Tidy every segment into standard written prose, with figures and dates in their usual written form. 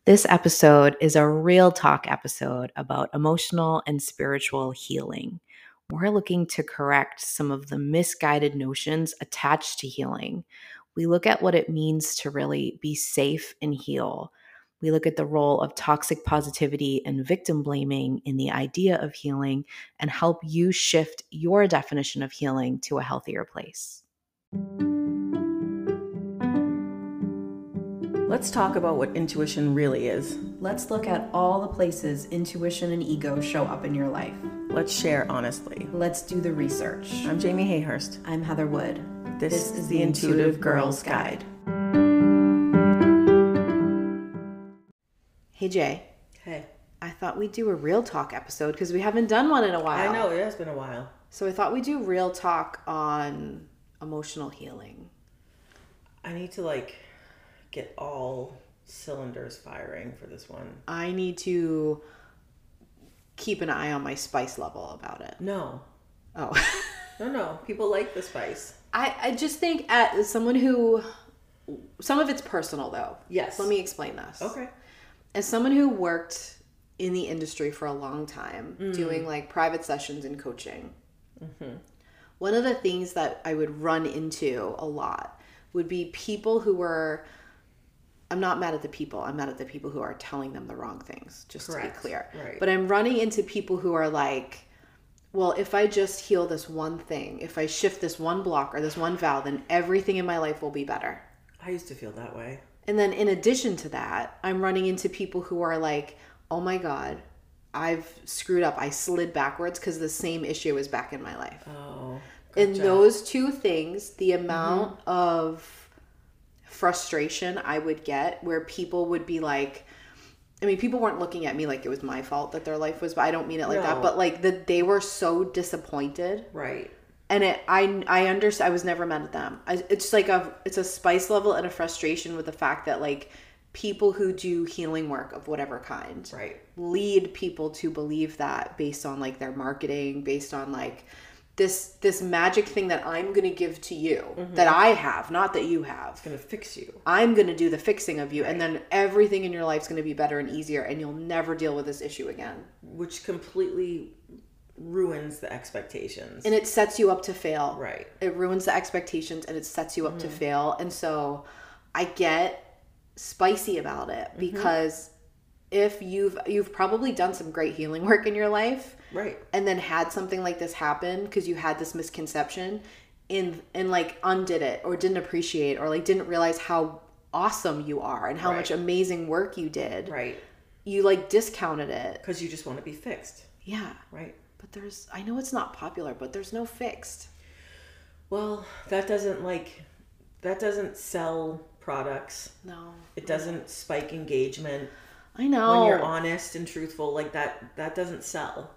This episode is a real talk episode about emotional and spiritual healing. We're looking to correct some of the misguided notions attached to healing. We look at what it means to really be safe and heal. We look at the role of toxic positivity and victim blaming in the idea of healing and help you shift your definition of healing to a healthier place. Let's talk about what intuition really is. Let's look at all the places intuition and ego show up in your life. Let's share honestly. Let's do the research. I'm Jamie Hayhurst. I'm Heather Wood. This is the Intuitive Girls Guide. Hey Jay. Hey. I thought we'd do a real talk episode because we haven't done one in a while. I know, it has been a while. So I thought we'd do real talk on emotional healing. I need to get all cylinders firing for this one. I need to keep an eye on my spice level about it. No. Oh. No. People like the spice. I just think as someone who, some of it's personal though. Yes. Let me explain this. Okay. As someone who worked in the industry for a long time, doing private sessions and coaching, one of the things that I would run into a lot would be people who were, I'm not mad at the people, I'm mad at the people who are telling them the wrong things, just Correct. to be clear. Right. But I'm running into people who are like, well, if I just heal this one thing, if I shift this one block or this one vow, then everything in my life will be better. I used to feel that way. And then in addition to that, I'm running into people who are like, oh my God, I've screwed up. I slid backwards because the same issue is back in my life. Oh, gotcha. And those two things, the amount of frustration I would get where people would be like, I mean, people weren't looking at me like it was my fault that their life was, but I don't mean it like that, but that they were so disappointed. Right. And I understand. I was never mad at them. It's it's a spice level and a frustration with the fact that people who do healing work of whatever kind, right, lead people to believe that based on their marketing, based on this magic thing that I'm going to give to you that I have, not that you have. It's going to fix you. I'm going to do the fixing of you, right. And then everything in your life's going to be better and easier, and you'll never deal with this issue again. Which completely ruins the expectations. And it sets you up to fail. Right. It ruins the expectations and it sets you up to fail. And so I get spicy about it because if you've probably done some great healing work in your life. Right. And then had something like this happen because you had this misconception and undid it or didn't appreciate or didn't realize how awesome you are and how much amazing work you did. Right. You discounted it. Because you just want to be fixed. Yeah. Right. But I know it's not popular, but there's no fixed. Well, that doesn't sell products. No. It doesn't spike engagement. I know. When you're honest and truthful, that doesn't sell.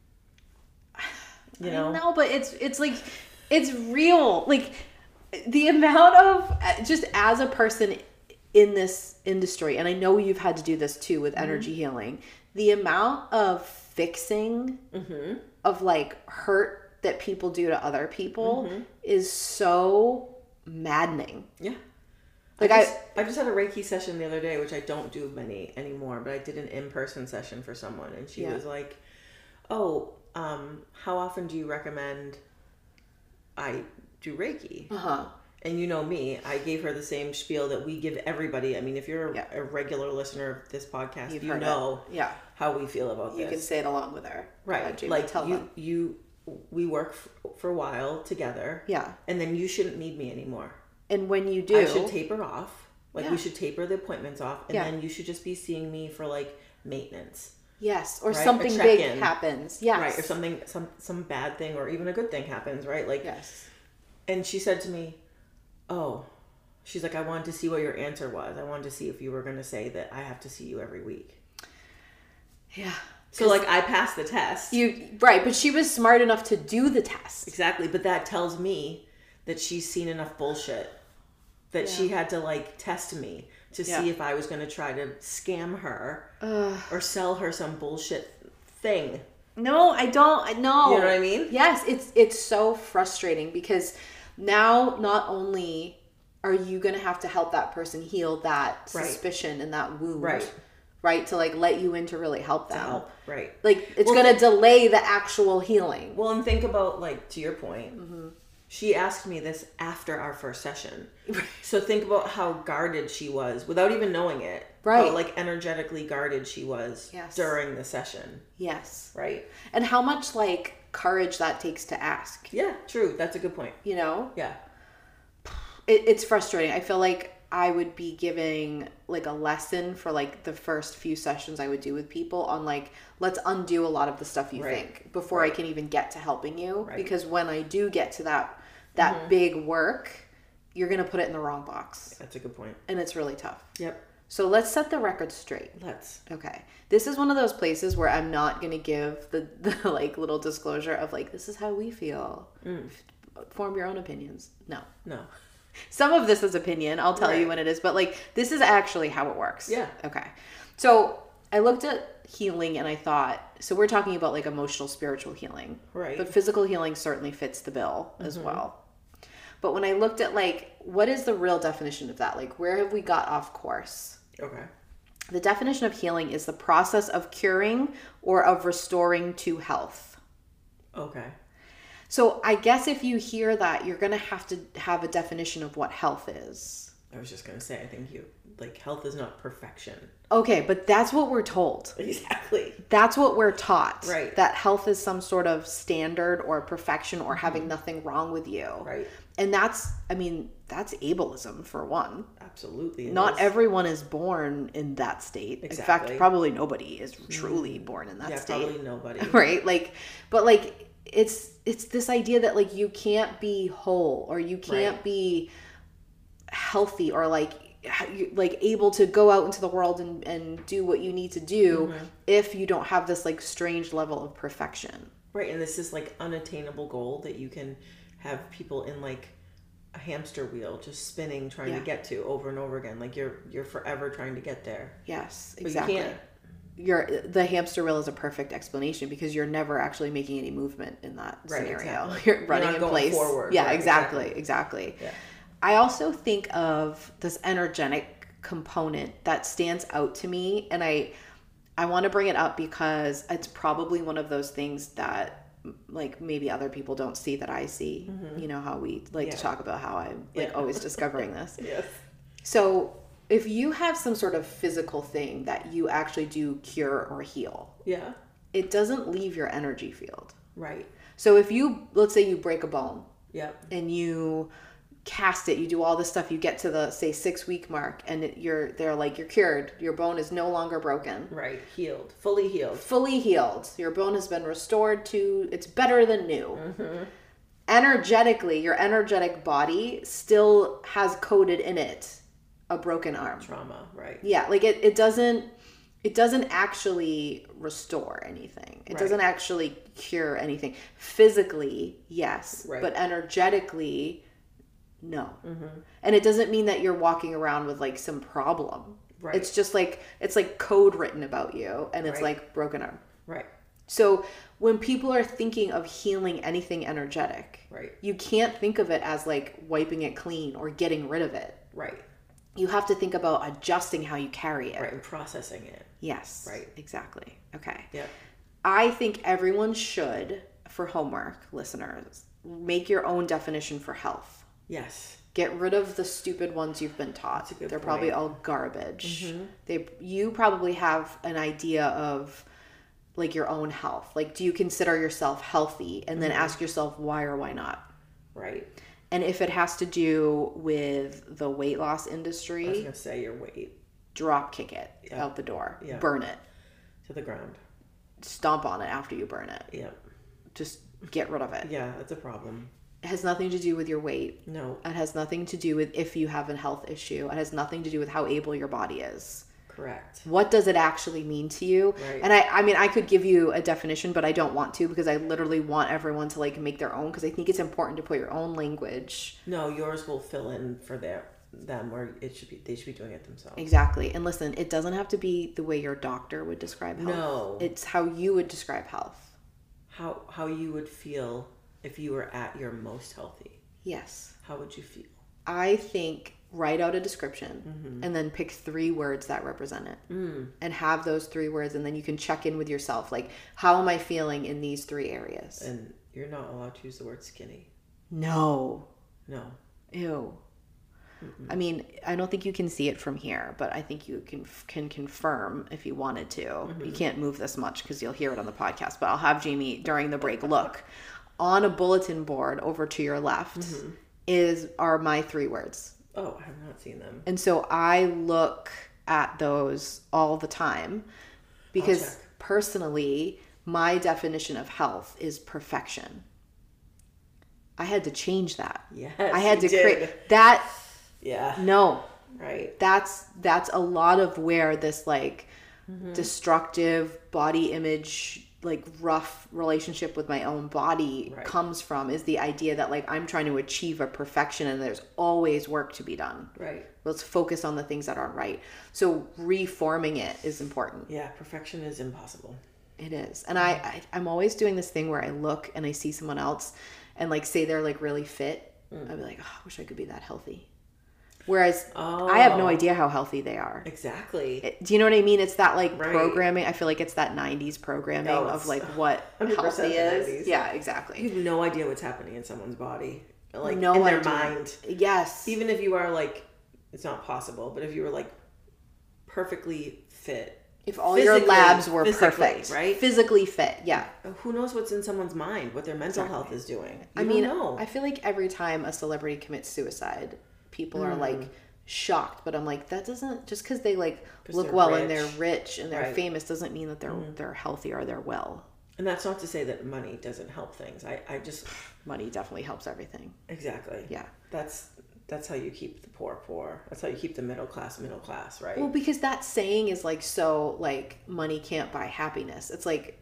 You know? I know, but it's real. The amount of, just as a person in this industry, and I know you've had to do this too with energy healing, the amount of fixing of hurt that people do to other people is so maddening. Yeah. I just had a Reiki session the other day, which I don't do many anymore, but I did an in-person session for someone, and she was like, oh, how often do you recommend I do Reiki? And you know me, I gave her the same spiel that we give everybody. I mean, if you're a regular listener of this podcast, you know how we feel about this. You can say it along with her. Right. Tell them. We work for a while together. Yeah. And then you shouldn't need me anymore. And when you do, I should taper off. We should taper the appointments off. And then you should just be seeing me for maintenance. Yes. Or something big happens. Yes. Right. Or something, some bad thing or even a good thing happens, right? Yes. And she said to me, oh, she's like, I wanted to see what your answer was. I wanted to see if you were going to say that I have to see you every week. Yeah. So I passed the test. Right. But she was smart enough to do the test. Exactly. But that tells me that she's seen enough bullshit that she had to test me to see if I was going to try to scam her or sell her some bullshit thing. No, I don't. No. You know what I mean? Yes. It's so frustrating because now not only are you going to have to help that person heal that suspicion and that wound, right? To like let you in to really help them. To help, right. Like it's going to delay the actual healing. Well, and think about like, to your point, she asked me this after our first session. So think about how guarded she was without even knowing it. Right. How like energetically guarded she was during the session. Yes. Right. And how much like courage that takes to ask. Yeah, true. That's a good point. You know? Yeah. It's frustrating. I feel like I would be giving like a lesson for like the first few sessions I would do with people on like, let's undo a lot of the stuff you think before I can even get to helping you. Right. Because when I do get to that big work, you're going to put it in the wrong box. That's a good point. And it's really tough. Yep. So let's set the record straight. Let's. Okay. This is one of those places where I'm not going to give the like little disclosure of like, this is how we feel. Form your own opinions. No. Some of this is opinion. I'll tell you when it is. But like, this is actually how it works. Yeah. Okay. So I looked at healing and I thought, so we're talking about like emotional, spiritual healing. Right. But physical healing certainly fits the bill as well. But when I looked at like, what is the real definition of that? Like, where have we got off course? Okay. The definition of healing is the process of curing or of restoring to health. Okay. So I guess if you hear that, you're going to have a definition of what health is. I was just going to say, I think health is not perfection. Okay, but that's what we're told. Exactly. That's what we're taught. Right. That health is some sort of standard or perfection or having nothing wrong with you. Right. And that's ableism for one. Absolutely. Not everyone is born in that state. Exactly. In fact, probably nobody is truly born in that state. Yeah, probably nobody. Right? Like, but like, it's this idea that like you can't be whole or you can't be healthy or like able to go out into the world and do what you need to do if you don't have this like strange level of perfection. Right. And this is like unattainable goal that you can have people in like a hamster wheel just spinning trying to get to over and over again. Like you're forever trying to get there. Yes, but exactly. You can't. The hamster wheel is a perfect explanation because you're never actually making any movement in that scenario. Exactly. You're running in place. Forward, yeah, right, exactly. Yeah. I also think of this energetic component that stands out to me, and I want to bring it up because it's probably one of those things that like maybe other people don't see that I see. You know how we like to talk about how I'm like always discovering this. Yes. So if you have some sort of physical thing that you actually do cure or heal, it doesn't leave your energy field. Right. So if let's say you break a bone, and you cast it, you do all this stuff, you get to the say 6-week mark, and they're like you're cured. Your bone is no longer broken. Right. Healed. Fully healed. Fully healed. Your bone has been restored to it's better than new. Energetically, your energetic body still has coded in it a broken arm. Trauma, right. Yeah, like it doesn't actually restore anything. It doesn't actually cure anything. Physically, yes, but energetically, no. And it doesn't mean that you're walking around with like some problem. Right. It's just like it's like code written about you and it's like broken arm. Right. So when people are thinking of healing anything energetic, you can't think of it as like wiping it clean or getting rid of it. Right. You have to think about adjusting how you carry it. Right, and processing it. Yes. Right. Exactly. Okay. Yeah. I think everyone should, for homework, listeners, make your own definition for health. Yes. Get rid of the stupid ones you've been taught. They're point. Probably all garbage. You probably have an idea of like your own health. Like, do you consider yourself healthy? And then ask yourself why or why not. Right. And if it has to do with the weight loss industry, I was going to say your weight. Drop kick it out the door. Yeah. Burn it. To the ground. Stomp on it after you burn it. Yeah. Just get rid of it. Yeah, that's a problem. It has nothing to do with your weight. No. It has nothing to do with if you have a health issue. It has nothing to do with how able your body is. Correct. What does it actually mean to you? Right. And I mean, I could give you a definition, but I don't want to because I literally want everyone to like make their own because I think it's important to put your own language. No, yours will fill in for them where they should be doing it themselves. Exactly. And listen, it doesn't have to be the way your doctor would describe health. No. It's how you would describe health. How you would feel if you were at your most healthy. Yes. How would you feel? I think write out a description and then pick 3 words that represent it and have those 3 words. And then you can check in with yourself. Like, how am I feeling in these 3 areas? And you're not allowed to use the word skinny. No. Ew. I mean, I don't think you can see it from here, but I think you can confirm if you wanted to. You can't move this much because you'll hear it on the podcast, but I'll have Jamie during the break look. On a bulletin board over to your left are my 3 words. Oh, I have not seen them. And so I look at those all the time because personally, my definition of health is perfection. I had to change that. Yes, I had to create that. Yeah. No. Right. That's a lot of where this like destructive body image, like rough relationship with my own body comes from, is the idea that like I'm trying to achieve a perfection and there's always work to be done. Right. Let's focus on the things that aren't right. So reforming it is important. Yeah. Perfection is impossible. It is. And I'm always doing this thing where I look and I see someone else and like say they're like really fit. I'd be like, oh, I wish I could be that healthy. Whereas I have no idea how healthy they are. Exactly. Do you know what I mean? It's that like programming. I feel like it's that 90s programming of like what healthy is. 90s. Yeah, exactly. You have no idea what's happening in someone's body. Like no in their idea. mind. Yes. Even if you are like, it's not possible, but if you were like perfectly fit. If all your labs were perfect. Right? Physically fit. Yeah. Who knows what's in someone's mind, what their mental health is doing. I mean, I feel like every time a celebrity commits suicide, people are like shocked, but I'm like, that doesn't, just because they like look well and they're rich and they're famous doesn't mean that they're healthy or they're well. And that's not to say that money doesn't help things. I just money definitely helps everything. Exactly. Yeah. That's how you keep the poor. That's how you keep the middle class, right? Well, because that saying is like, so like money can't buy happiness. It's like,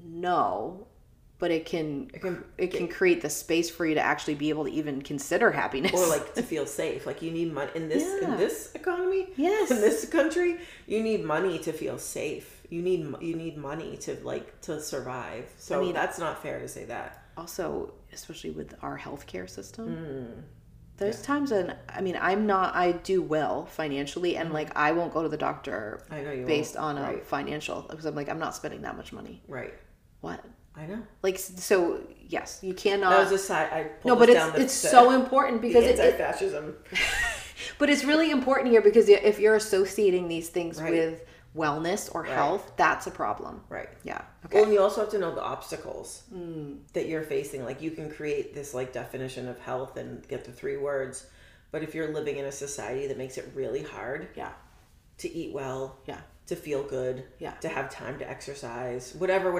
no, but it can create the space for you to actually be able to even consider happiness, or like to feel safe. Like you need money in this economy. Yes, in this country, you need money to feel safe. You need money to survive. So I mean, that's not fair to say that. Also, especially with our healthcare system. There's times when, I mean, I do well financially, and like I won't go to the doctor based on a financial, because I'm like, I'm not spending that much money. Right. What? I know. Like, so yes, you cannot. That was a side. But it's so important because it's anti-fascism. But it's really important here because if you're associating these things with wellness or health, that's a problem. Right. Yeah. Okay. Well, and you also have to know the obstacles that you're facing. Like you can create this like definition of health and get the 3 words, but if you're living in a society that makes it really hard, to eat well, to feel good, to have time to exercise, whatever,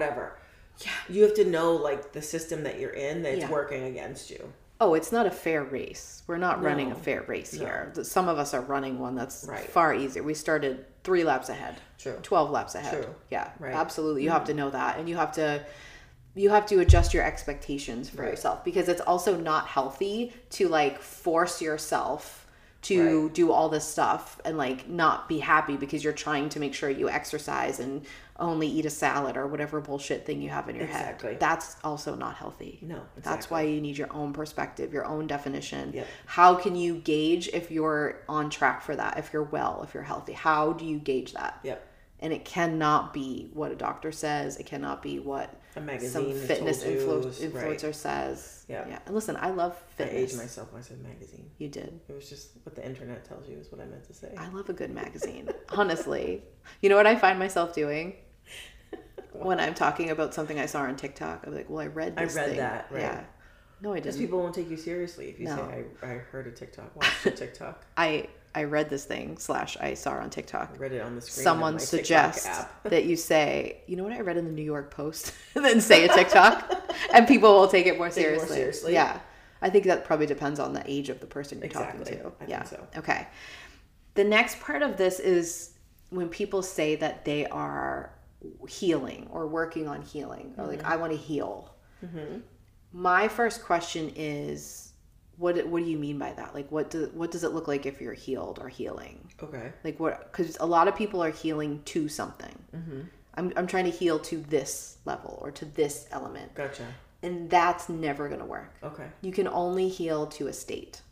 you have to know like the system that you're in that's working against you. Oh, it's not a fair race. We're not running a fair race here. Some of us are running one that's far easier. We started 3 laps ahead. True. 12 laps ahead. True. Yeah, absolutely. You have to know that, and you have to adjust your expectations for yourself, because it's also not healthy to like force yourself to do all this stuff and like not be happy because you're trying to make sure you exercise and only eat a salad or whatever bullshit thing you have in your head. That's also not healthy. No, exactly. That's why you need your own perspective, your own definition. Yep. How can you gauge if you're on track for that, if you're well, if you're healthy? How do you gauge that? Yep. And it cannot be what a doctor says. It cannot be what some fitness influencer says. Yeah. And listen, I love fitness. I aged myself when I said magazine. You did. It was just what the internet tells you is what I meant to say. I love a good magazine. Honestly. You know what I find myself doing? When I'm talking about something I saw on TikTok, I'm like, well, I read this thing. I read that, right? Yeah. No, I didn't. Because people won't take you seriously if you say, I heard a TikTok, watched a TikTok. I read this thing / I saw it on TikTok. I read it on the screen. Someone suggests that you say, you know what I read in the New York Post? And then say a TikTok. And people will take it more seriously. Yeah. I think that probably depends on the age of the person you're talking to. I think so. Okay. The next part of this is when people say that they are healing or working on healing, or like, I want to heal. Mm-hmm. My first question is, what do you mean by that? Like, what does it look like if you're healed or healing? Okay. Like what? Because a lot of people are healing to something. Mm-hmm. I'm trying to heal to this level or to this element. Gotcha. And that's never going to work. Okay. You can only heal to a state.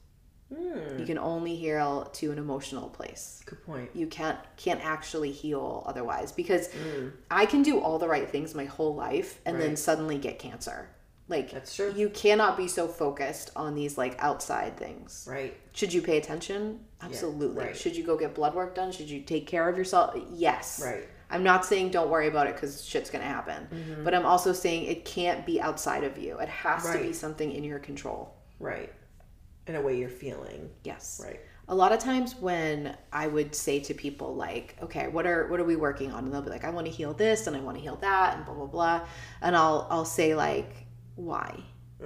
You can only heal to an emotional place. Good point. You can't actually heal otherwise, because I can do all the right things my whole life and then suddenly get cancer. Like, that's true. You cannot be so focused on these like outside things. Right. Should you pay attention? Absolutely. Yeah, right. Should you go get blood work done? Should you take care of yourself? Yes. Right. I'm not saying don't worry about it because shit's going to happen. But I'm also saying it can't be outside of you. It has to be something in your control. Right. In a way you're feeling. Yes. Right. A lot of times when I would say to people like, okay, what are we working on? And they'll be like, I want to heal this and I want to heal that and blah, blah, blah. And I'll say like, why?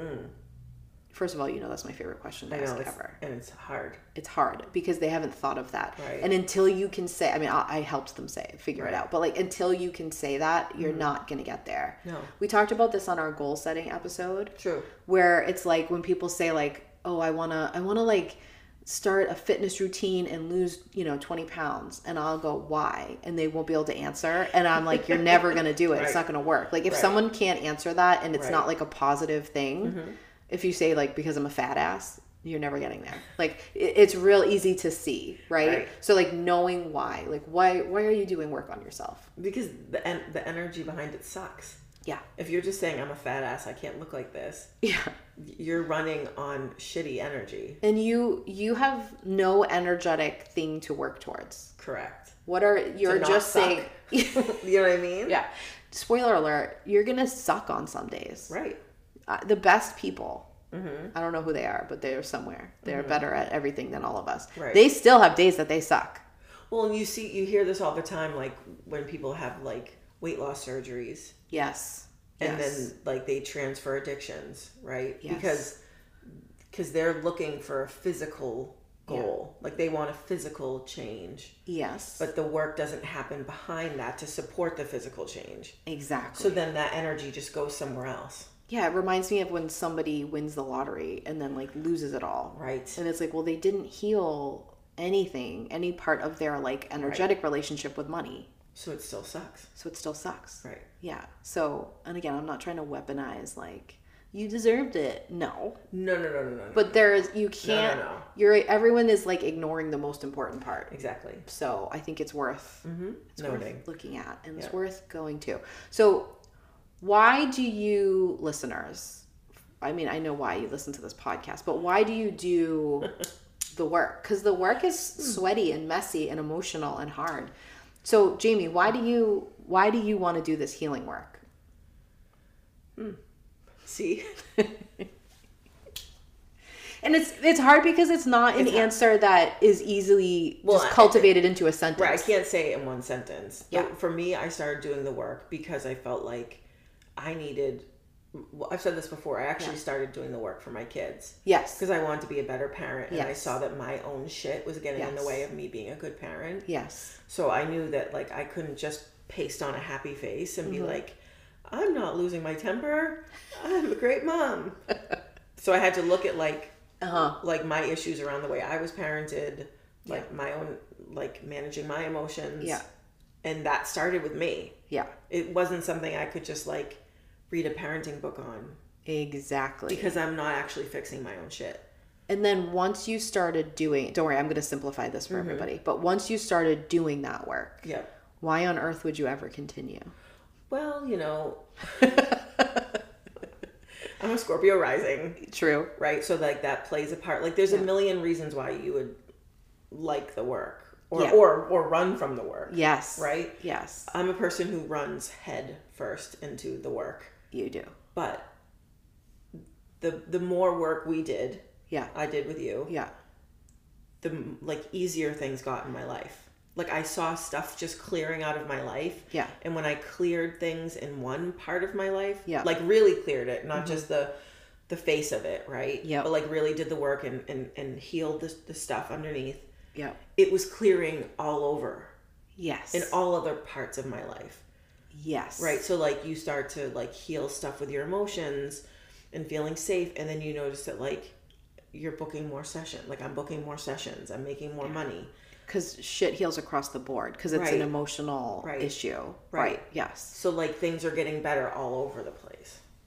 First of all, that's my favorite question to ask ever. And it's hard. It's hard because they haven't thought of that. Right. And until you can say, I mean, I helped them figure it out. But like, until you can say that, you're not going to get there. No. We talked about this on our goal setting episode. True. Where it's like when people say like, oh, I want to like start a fitness routine and lose, 20 pounds. And I'll go, why? And they won't be able to answer. And I'm like, you're never going to do it. It's not going to work. Like if someone can't answer that and it's not like a positive thing, if you say like, because I'm a fat ass, you're never getting there. Like it's real easy to see, right? So like knowing why, like why are you doing work on yourself? Because the energy behind it sucks. Yeah. If you're just saying I'm a fat ass, I can't look like this. Yeah. You're running on shitty energy. And you have no energetic thing to work towards. Correct. You're just saying you know what I mean? Yeah. Spoiler alert, you're going to suck on some days. Right. The best people, I don't know who they are, but they're somewhere. They're better at everything than all of us. Right. They still have days that they suck. Well, and you hear this all the time, like when people have like weight loss surgeries. Yes. And then like they transfer addictions, right? Yes. Because they're looking for a physical goal. Like they want a physical change. Yes. But the work doesn't happen behind that to support the physical change. Exactly. So then that energy just goes somewhere else. Yeah, it reminds me of when somebody wins the lottery and then like loses it all. Right. And it's like, well, they didn't heal any part of their like energetic relationship with money. So it still sucks. Right. Yeah. So, and again, I'm not trying to weaponize like you deserved it. No. No. But you can't. No. Everyone is like ignoring the most important part. Exactly. So I think it's worth noting, worth looking at, and it's worth going to. So why do you listeners? I mean, I know why you listen to this podcast, but why do you do the work? Because the work is sweaty and messy and emotional and hard. So Jamie, why do you want to do this healing work? See? And it's hard because it's not an answer that is easily just cultivated into a sentence. Right, I can't say it in one sentence. Yeah. But for me, I started doing the work because I felt like I needed... Well, I've said this before. I actually started doing the work for my kids. Yes. Because I wanted to be a better parent. And I saw that my own shit was getting in the way of me being a good parent. Yes. So I knew that like I couldn't just paste on a happy face and be like, I'm not losing my temper. I'm a great mom. So I had to look at like my issues around the way I was parented, like my own, like managing my emotions. Yeah. And that started with me. Yeah. It wasn't something I could just like read a parenting book on. Exactly. Because I'm not actually fixing my own shit. And then once you started doing, don't worry, I'm going to simplify this for everybody. But once you started doing that work, why on earth would you ever continue? Well, I'm a Scorpio rising. True. Right? So like that plays a part. Like there's a million reasons why you would like the work or run from the work. Yes. Right? Yes. I'm a person who runs head first into the work. You do. But the more work we did, I did with you, the like easier things got in my life. Like I saw stuff just clearing out of my life. Yeah. And when I cleared things in one part of my life, like really cleared it, not just the face of it, right? Yeah. But like really did the work and healed the stuff underneath. Yeah. It was clearing all over. Yes. In all other parts of my life. Yes. Right. So like you start to like heal stuff with your emotions and feeling safe. And then you notice that like you're booking more sessions. Like I'm booking more sessions. I'm making more money. Because shit heals across the board. Because it's an emotional issue. Right. Yes. So like things are getting better all over the place.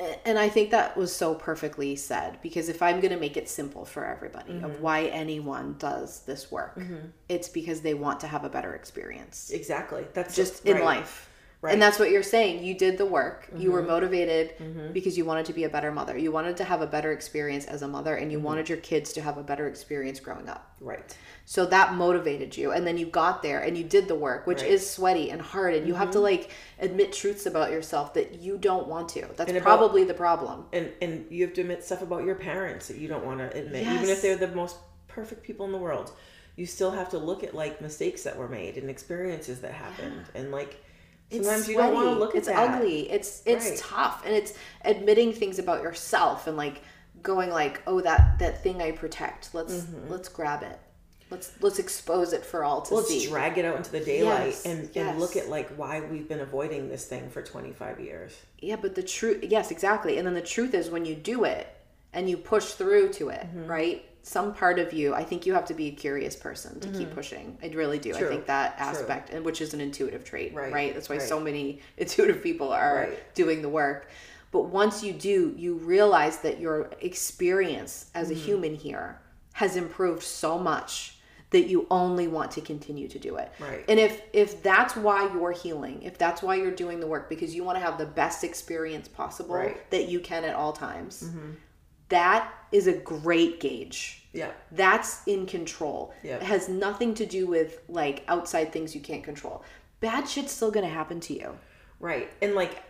And I think that was so perfectly said, because if I'm going to make it simple for everybody of why anyone does this work, it's because they want to have a better experience. Exactly. That's just in life. Right. And that's what you're saying. You did the work. You were motivated because you wanted to be a better mother. You wanted to have a better experience as a mother, and you wanted your kids to have a better experience growing up. Right. So that motivated you. And then you got there and you did the work, which is sweaty and hard. And you have to like admit truths about yourself that you don't want to. That's probably the problem. And you have to admit stuff about your parents that you don't want to admit. Yes. Even if they're the most perfect people in the world, you still have to look at like mistakes that were made and experiences that happened. And like, sometimes you don't want to look at that. It's ugly. It's tough. And it's admitting things about yourself and like going like, oh, that thing I protect. Let's grab it. Let's expose it for all to see. Let's drag it out into the daylight and look at like why we've been avoiding this thing for 25 years. Yeah, but the truth, yes, exactly. And then the truth is when you do it and you push through to it, right? Some part of you, I think you have to be a curious person to keep pushing. I really do. True. I think that aspect, and which is an intuitive trait, right? That's why so many intuitive people are doing the work. But once you do, you realize that your experience as a human here has improved so much that you only want to continue to do it. Right. And if that's why you're healing, if that's why you're doing the work, because you want to have the best experience possible that you can at all times, that is a great gauge. Yeah. That's in control. Yeah. It has nothing to do with like outside things you can't control. Bad shit's still going to happen to you. Right. And like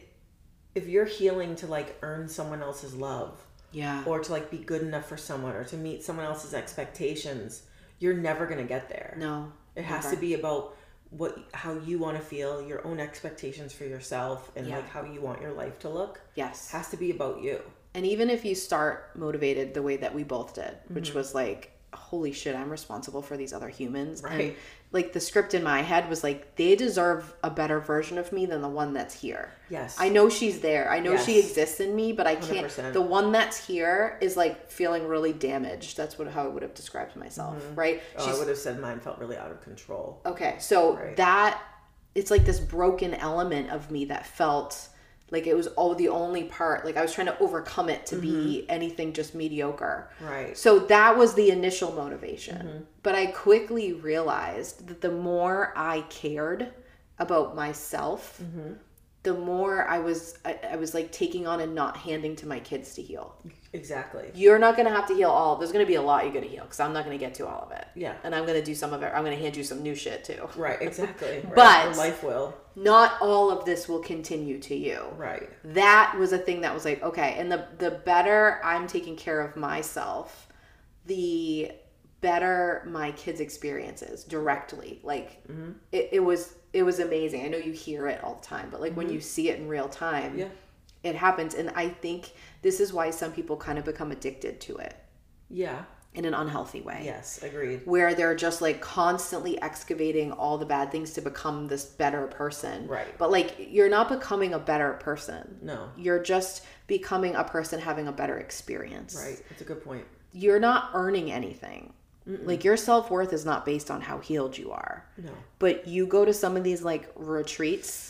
if you're healing to like earn someone else's love, or to like be good enough for someone or to meet someone else's expectations, you're never going to get there. No. It has to be about how you want to feel, your own expectations for yourself, and like how you want your life to look. Yes. It has to be about you. And even if you start motivated the way that we both did, which was like, holy shit, I'm responsible for these other humans. Right. And like the script in my head was like, they deserve a better version of me than the one that's here. Yes. I know she's there. I know she exists in me, but I can't. 100%. The one that's here is like feeling really damaged. That's how I would have described myself, right? I would have said mine felt really out of control. Okay. So that, it's like this broken element of me that felt like it was the only part, like I was trying to overcome it to be anything just mediocre. Right. So that was the initial motivation. But I quickly realized that the more I cared about myself, the more I was like taking on and not handing to my kids to heal. Exactly. You're not going to have to heal all. There's going to be a lot you're going to heal because I'm not going to get to all of it. Yeah. And I'm going to do some of it. I'm going to hand you some new shit too. Right, exactly. But your life will. Not all of this will continue to you. Right. That was a thing that was like, okay, and the better I'm taking care of myself, the better my kids' experiences directly. Like it was amazing. I know you hear it all the time, but like when you see it in real time, it happens. And I think this is why some people kind of become addicted to it. Yeah. In an unhealthy way. Yes, agreed. Where they're just like constantly excavating all the bad things to become this better person. Right. But like you're not becoming a better person. No. You're just becoming a person having a better experience. Right. That's a good point. You're not earning anything. Like your self-worth is not based on how healed you are. No. But you go to some of these like retreats.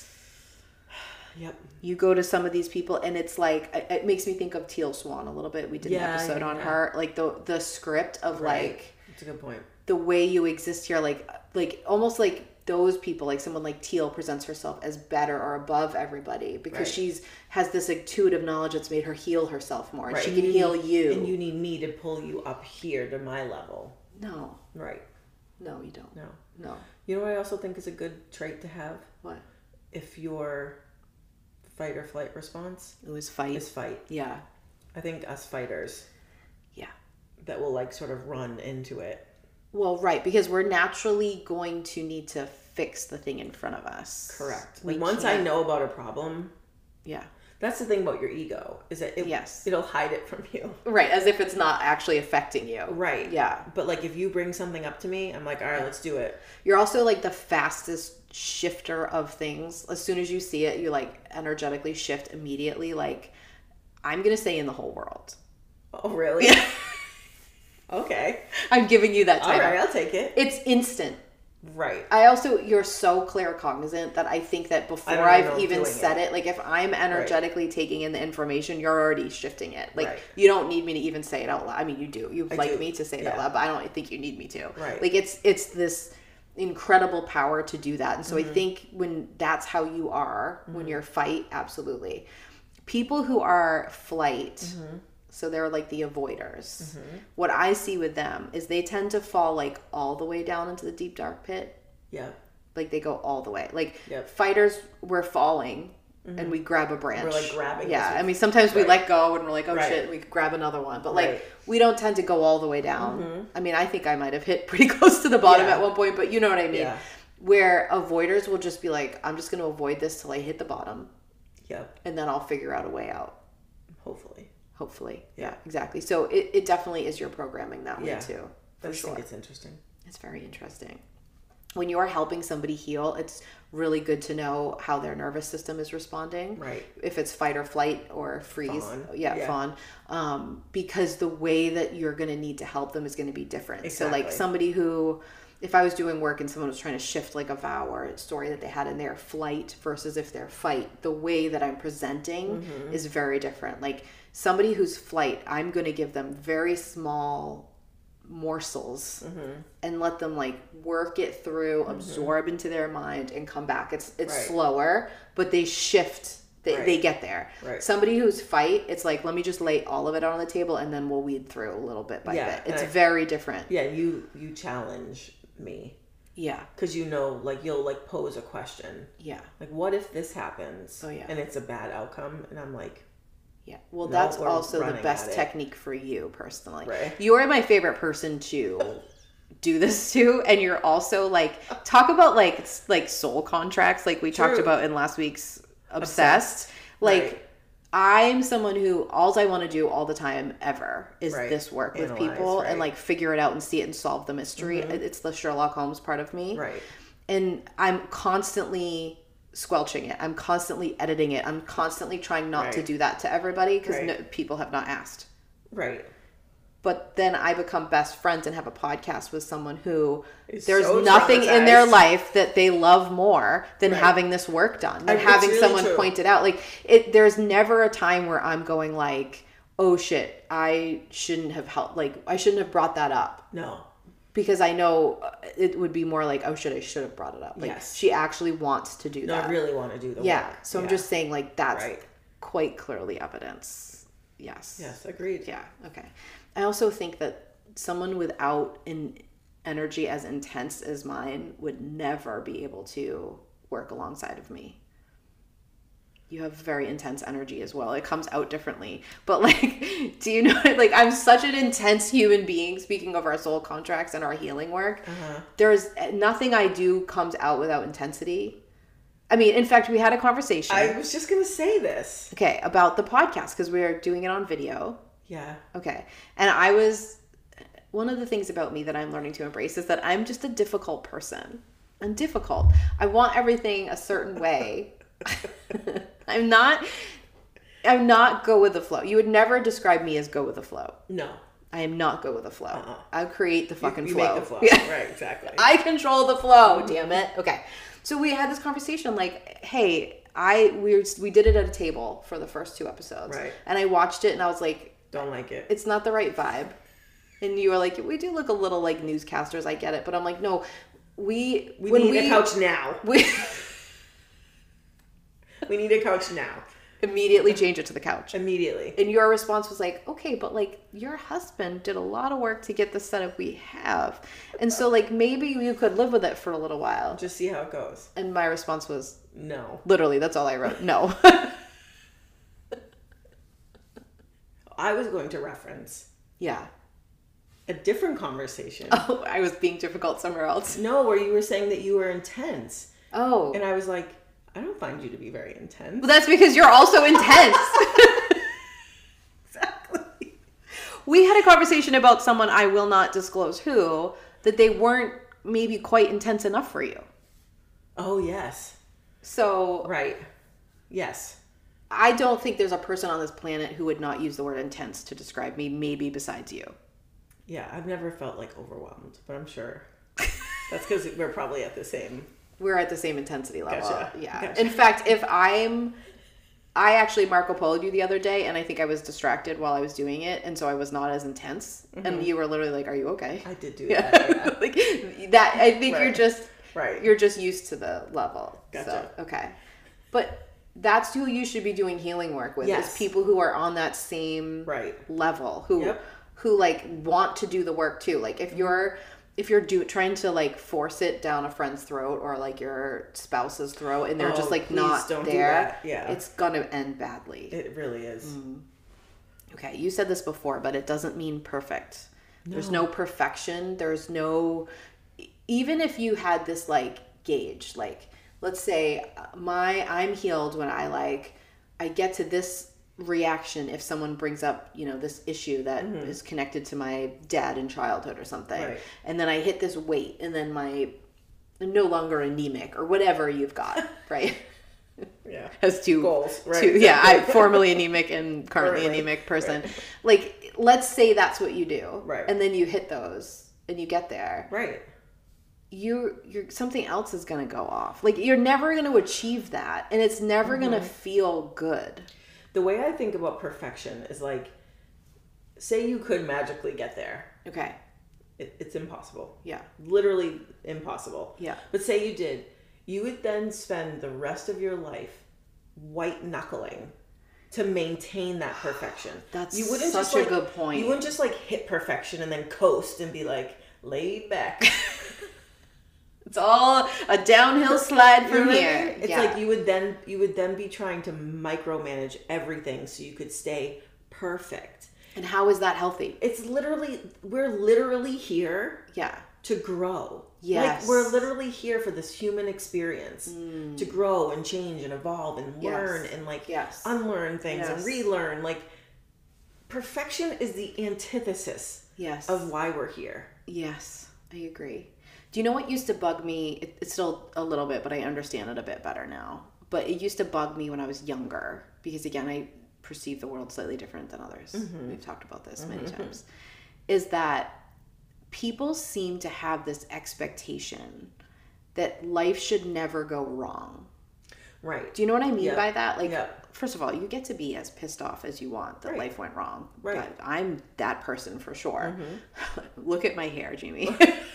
Yep. You go to some of these people and it's like, it makes me think of Teal Swan a little bit. We did an episode on her. Like the script of like. That's a good point. The way you exist here, like almost like those people, like someone like Teal presents herself as better or above everybody because she's has this intuitive knowledge that's made her heal herself more. And she can heal you. And you need me to pull you up here to my level. No. Right. No, you don't. No. You know what I also think is a good trait to have? What? If your fight or flight response is fight. Yeah. I think us fighters. Yeah. That will like sort of run into it. Well, right, because we're naturally going to need to fix the thing in front of us. Correct. Like once I know about a problem. Yeah. That's the thing about your ego, is that it'll hide it from you. Right, as if it's not actually affecting you. Right. Yeah. But like if you bring something up to me, I'm like, all right, let's do it. You're also like the fastest shifter of things. As soon as you see it, you like energetically shift immediately. Like, I'm going to say in the whole world. Oh, really? Yeah. Okay. I'm giving you that title. All right, I'll take it. It's instant. Right. You're so claircognizant that I think that before I've even said it, like if I'm energetically taking in the information, you're already shifting it. Like you don't need me to even say it out loud. I mean, you do. You like me to say it out loud, but I don't think you need me to. Right. Like it's this incredible power to do that. And so I think when that's how you are, when you're fight, absolutely. People who are flight, so they're like the avoiders. What I see with them is they tend to fall like all the way down into the deep dark pit. Yeah. Like they go all the way. Like fighters, we're falling and we grab a branch. We're like grabbing. Yeah. I mean, sometimes we let go and we're like, oh shit, we grab another one. But like we don't tend to go all the way down. I mean, I think I might have hit pretty close to the bottom at one point, but you know what I mean? Yeah. Where avoiders will just be like, I'm just going to avoid this till I hit the bottom. Yep. And then I'll figure out a way out. Hopefully. Yeah, exactly. So it definitely is your programming that way too. For sure. I think it's interesting. It's very interesting. When you are helping somebody heal, it's really good to know how their nervous system is responding. Right. If it's fight or flight or freeze. Fawn. Because the way that you're going to need to help them is going to be different. Exactly. So like somebody who, if I was doing work and someone was trying to shift like a vow or a story that they had in their flight versus if they're fight, the way that I'm presenting is very different. Like somebody who's flight, I'm going to give them very small morsels and let them like work it through, absorb into their mind and come back. It's slower, but they shift. They get there. Right. Somebody who's fight, it's like, let me just lay all of it on the table and then we'll weed through a little bit by bit. It's very different. Yeah, you challenge me. Yeah. Because you know, like you'll like pose a question. Yeah. Like, what if this happens? Oh, yeah. And it's a bad outcome? And I'm like, yeah. Well, that's also the best technique for you personally. Right. You're my favorite person to do this to. And you're also like, talk about like soul contracts. Like we talked about in last week's Obsessed. Like I'm someone who all I want to do all the time ever is this work with people and like figure it out and see it and solve the mystery. It's the Sherlock Holmes part of me. Right. And I'm constantly squelching it. I'm constantly editing it. I'm constantly trying not to do that to everybody because people have not asked. Right. But then I become best friends and have a podcast with someone who there's nothing in their life that they love more than having this work done, than having really someone point it out. Like there's never a time where I'm going like, oh shit, I shouldn't have helped. Like I shouldn't have brought that up. No. Because I know it would be more like, oh shit, I should have brought it up. Like she actually wants to do that. I really want to do the work. Yeah. So I'm just saying like that's quite clearly evidence. Yes. Yes. Agreed. Yeah. Okay. I also think that someone without an energy as intense as mine would never be able to work alongside of me. You have very intense energy as well. It comes out differently. But like, do you know, like I'm such an intense human being, speaking of our soul contracts and our healing work. There's nothing I do comes out without intensity. I mean, in fact, we had a conversation. I was just going to say this. Okay, about the podcast because we're doing it on video. Yeah. Okay. And one of the things about me that I'm learning to embrace is that I'm just a difficult person. I'm difficult. I want everything a certain way. I'm not go with the flow. You would never describe me as go with the flow. No. I am not go with the flow. I'll create the fucking flow. You make the flow. Yeah. Right, exactly. I control the flow, damn it. Okay. So we had this conversation like, hey, we did it at a table for the first 2 episodes. Right. And I watched it and I was like, don't like it. It's not the right vibe. And you were like, we do look a little like newscasters. I get it. But I'm like, no, we need a couch now. We need a couch now. Immediately change it to the couch. Immediately. And your response was like, okay, but like your husband did a lot of work to get the setup we have. And so like maybe you could live with it for a little while. Just see how it goes. And my response was no. Literally, that's all I wrote. No. I was going to reference. Yeah. A different conversation. Oh, I was being difficult somewhere else. No, where you were saying that you were intense. Oh. And I was like, I don't find you to be very intense. Well, that's because you're also intense. Exactly. We had a conversation about someone, I will not disclose who, that they weren't maybe quite intense enough for you. Oh, yes. So. Right. Yes. I don't think there's a person on this planet who would not use the word intense to describe me, maybe besides you. Yeah, I've never felt like overwhelmed, but I'm sure. That's because we're probably at the same. We're at the same intensity level. Gotcha. Yeah. Gotcha. In fact, I actually Marco Polo'd you the other day, and I think I was distracted while I was doing it, and so I was not as intense. Mm-hmm. And you were literally like, "Are you okay?" I did do that. Yeah. Like that. I think right. You're just used to the level. Gotcha. So, okay, but that's who you should be doing healing work with. Yes. Is people who are on that same level, who like want to do the work too. Like if you're trying to like force it down a friend's throat or like your spouse's throat and they're just like not there, do that. Yeah, it's gonna end badly. It really is. Okay, you said this before, but it doesn't mean perfect. No. There's no perfection. There's no, even if you had this like gauge, like let's say I'm healed when I get to this reaction if someone brings up, this issue that is connected to my dad in childhood or something. Right. And then I hit this weight and then I'm no longer anemic or whatever you've got, right? Yeah. Has two goals, right? I'm formerly anemic and currently anemic person. Right. Like, let's say that's what you do. Right. And then you hit those and you get there. Right. You're something else is going to go off. Like, you're never going to achieve that. And it's never going to feel good. The way I think about perfection is like, say you could magically get there. Okay. It's impossible. Yeah. Literally impossible. Yeah. But say you did. You would then spend the rest of your life white knuckling to maintain that perfection. That's you wouldn't such a good point. You wouldn't just like hit perfection and then coast and be like laid back. It's all a downhill slide from here. It's like you would then be trying to micromanage everything so you could stay perfect. And how is that healthy? We're literally here to grow. Yes. Like we're literally here for this human experience to grow and change and evolve and learn and unlearn things and relearn. Like perfection is the antithesis of why we're here. Yes, I agree. Do you know what used to bug me? It's still a little bit, but I understand it a bit better now. But it used to bug me when I was younger because, again, I perceive the world slightly different than others. Mm-hmm. We've talked about this many times. Is that people seem to have this expectation that life should never go wrong. Right. Do you know what I mean by that? Like, first of all, you get to be as pissed off as you want that life went wrong. Right. But I'm that person for sure. Mm-hmm. Look at my hair, Jamie.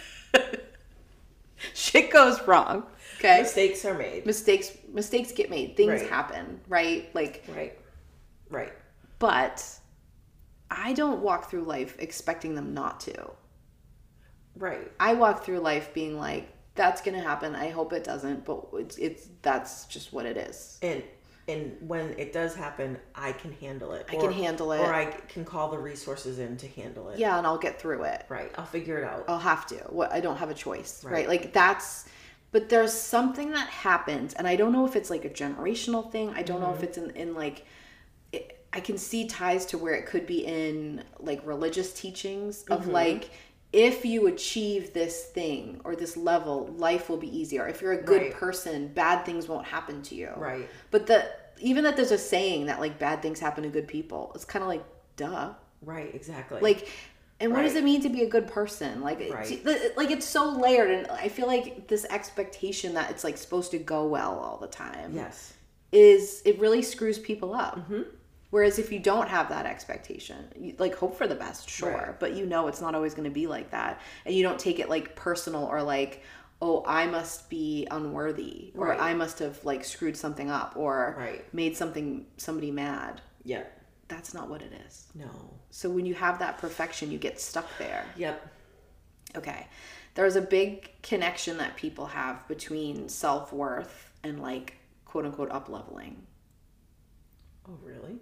Shit goes wrong. Okay. Mistakes are made. Mistakes get made. Things happen, right? Like Right. But I don't walk through life expecting them not to. Right. I walk through life being like, that's going to happen. I hope it doesn't, but that's just what it is. And when it does happen, I can handle it. I can handle it. Or I can call the resources in to handle it. Yeah, and I'll get through it. Right. I'll figure it out. I'll have to. I don't have a choice. Right? Like but there's something that happens, and I don't know if it's like a generational thing. I don't know if it's in like, I can see ties to where it could be in like religious teachings of like, if you achieve this thing or this level, life will be easier. If you're a good person, bad things won't happen to you. Right. But even that there's a saying that like bad things happen to good people, it's kind of like, duh. Right, exactly. Like, and what does it mean to be a good person? Like, like it's so layered, and I feel like this expectation that it's like supposed to go well all the time. Yes. It really screws people up. Mm-hmm. Whereas if you don't have that expectation, you like hope for the best, sure, but it's not always going to be like that, and you don't take it like personal or like, oh, I must be unworthy, or I must have like screwed something up, or made somebody mad. Yeah, that's not what it is. No. So when you have that perfection, you get stuck there. Yep. Okay, there's a big connection that people have between self-worth and like quote unquote up-leveling. Oh, really?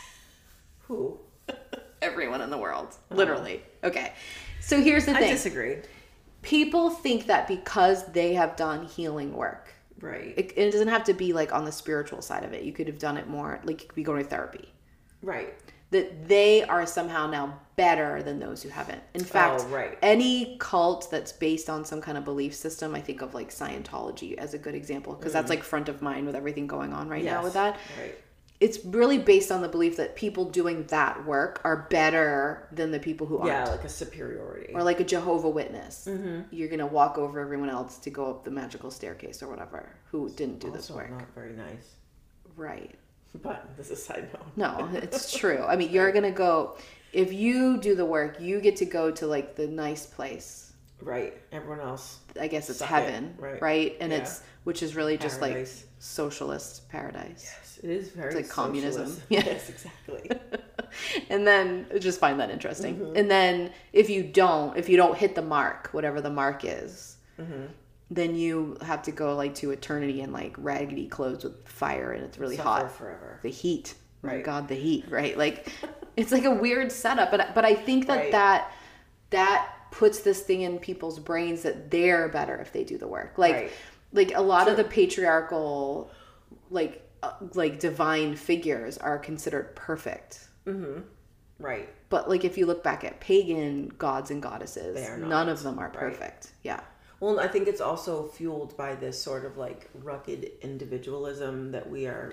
Who? Everyone in the world. Literally. Okay. So here's the thing. I disagree. People think that because they have done healing work. Right. It doesn't have to be like on the spiritual side of it. You could have done it more, like you could be going to therapy. Right. That they are somehow now better than those who haven't. In fact, any cult that's based on some kind of belief system, I think of like Scientology as a good example, because that's like front of mind with everything going on right now with that. Right. it's really based on the belief that people doing that work are better than the people who aren't. Yeah, like a superiority. Or like a Jehovah's Witness. Mm-hmm. You're going to walk over everyone else to go up the magical staircase or whatever, who didn't do this work. Not very nice. Right. But this is a side note. No, it's true. I mean, you're going to go, if you do the work, you get to go to like the nice place. Right. Everyone else. I guess it's heaven. Right. And it's, which is really just paradise. Like socialist paradise. Yes, it is very it's like communism. Socialist. Yes, exactly. And then just find that interesting. Mm-hmm. And then if you don't hit the mark, whatever the mark is, mm-hmm. then you have to go like to eternity in like raggedy clothes with fire and it's really hot forever. The heat. Right. Oh my God, the heat, right? Like it's like a weird setup. But I think that puts this thing in people's brains that they're better if they do the work. Like a lot of the patriarchal like divine figures are considered perfect. Mm-hmm. Right. But like if you look back at pagan gods and goddesses, none of them are perfect. Right. Yeah. Well, I think it's also fueled by this sort of like rugged individualism that we are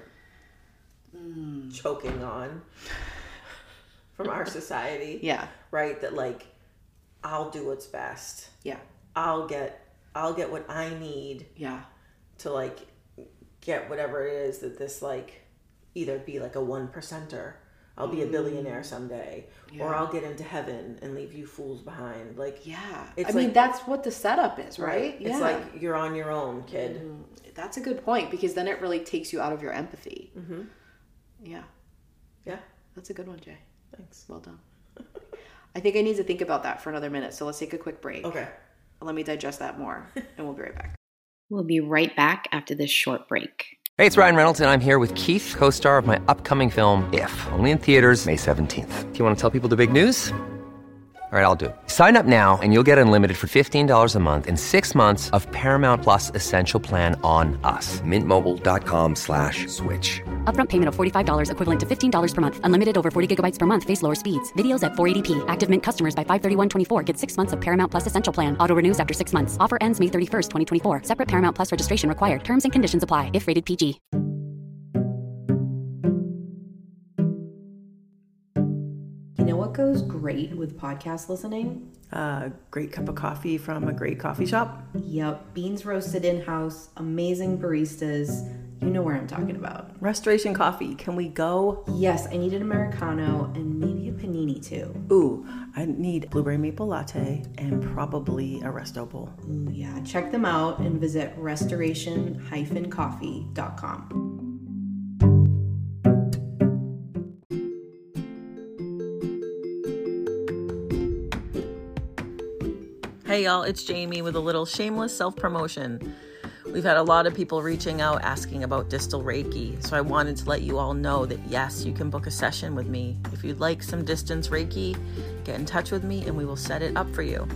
choking on from our society. Yeah. Right? That like I'll do what's best. Yeah. I'll get what I need. Yeah. To like get whatever it is that this like either be like a 1%er. I'll be a billionaire someday, or I'll get into heaven and leave you fools behind. Like, I mean, that's what the setup is, right? It's like you're on your own, kid. That's a good point because then it really takes you out of your empathy. Mm-hmm. Yeah. Yeah. That's a good one, Jay. Thanks. Well done. I think I need to think about that for another minute. So let's take a quick break. Okay. Let me digest that more and we'll be right back. We'll be right back after this short break. Hey, it's Ryan Reynolds, and I'm here with Keith, co-star of my upcoming film, If, only in theaters May 17th. Do you want to tell people the big news? All right, I'll do it. Sign up now and you'll get unlimited for $15 a month and 6 months of Paramount Plus Essential Plan on us. MintMobile.com/switch. Upfront payment of $45 equivalent to $15 per month. Unlimited over 40 gigabytes per month. Face lower speeds. Videos at 480p. Active Mint customers by 531.24 get 6 months of Paramount Plus Essential Plan. Auto renews after 6 months. Offer ends May 31st, 2024. Separate Paramount Plus registration required. Terms and conditions apply if rated PG. You know what goes great with podcast listening? A great cup of coffee from a great coffee shop. Yep. Beans roasted in-house. Amazing baristas. You know where I'm talking about. Restoration Coffee. Can we go? Yes, I need an Americano and maybe a panini too. Ooh, I need blueberry maple latte and probably a resto bowl. Ooh, yeah. Check them out and visit restoration-coffee.com. Hey y'all, it's Jamie with a little shameless self-promotion. We've had a lot of people reaching out asking about distal Reiki, so I wanted to let you all know that yes, you can book a session with me. If you'd like some distance Reiki, get in touch with me and we will set it up for you.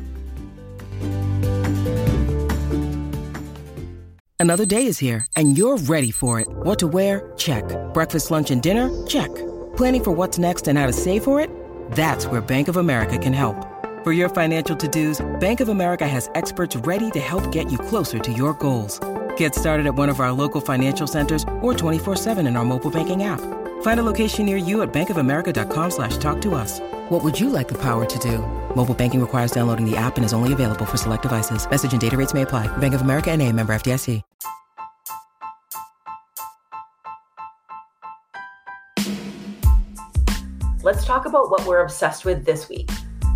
Another day is here and you're ready for it. What to wear? Check. Breakfast, lunch, and dinner? Check. Planning for what's next and how to save for it? That's where Bank of America can help. For your financial to-dos, Bank of America has experts ready to help get you closer to your goals. Get started at one of our local financial centers or 24/7 in our mobile banking app. Find a location near you at bankofamerica.com/talktous. What would you like the power to do? Mobile banking requires downloading the app and is only available for select devices. Message and data rates may apply. Bank of America N.A., member FDIC. Let's talk about what we're obsessed with this week.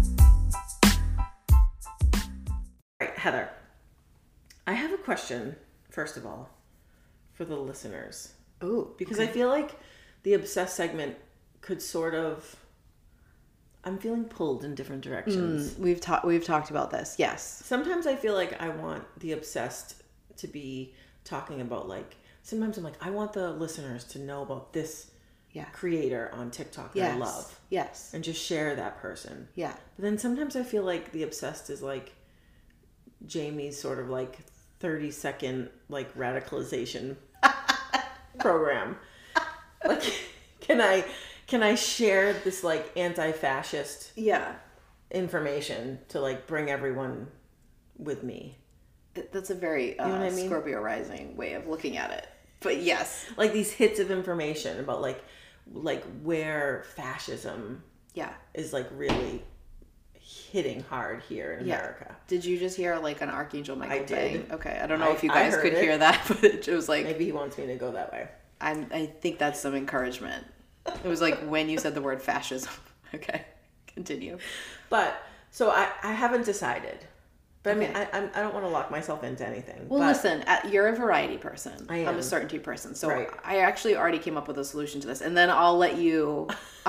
Heather, I have a question, first of all, for the listeners. Ooh. Because I feel like the obsessed segment could sort of... I'm feeling pulled in different directions. We've talked about this, yes. Sometimes I feel like I want the obsessed to be talking about like... Sometimes I'm like, I want the listeners to know about this creator on TikTok that I love. Yes. And just share that person. Yeah. But then sometimes I feel like the obsessed is like... Jamie's sort of like 30-second like radicalization program. Like, can I share this like anti-fascist information to like bring everyone with me? That's a very you know what I mean? Scorpio rising way of looking at it. But yes. Like these hits of information about like where fascism is like really hitting hard here in America. Did you just hear like an Archangel Michael bang? Okay, I don't know if you guys could hear that, but it was like... Maybe he wants me to go that way. I think that's some encouragement. It was like when you said the word fascism. Okay, continue. But, so I haven't decided. But okay. I mean, I don't want to lock myself into anything. Well, listen, you're a variety person. I am. I'm a certainty person. So I actually already came up with a solution to this. And then I'll let you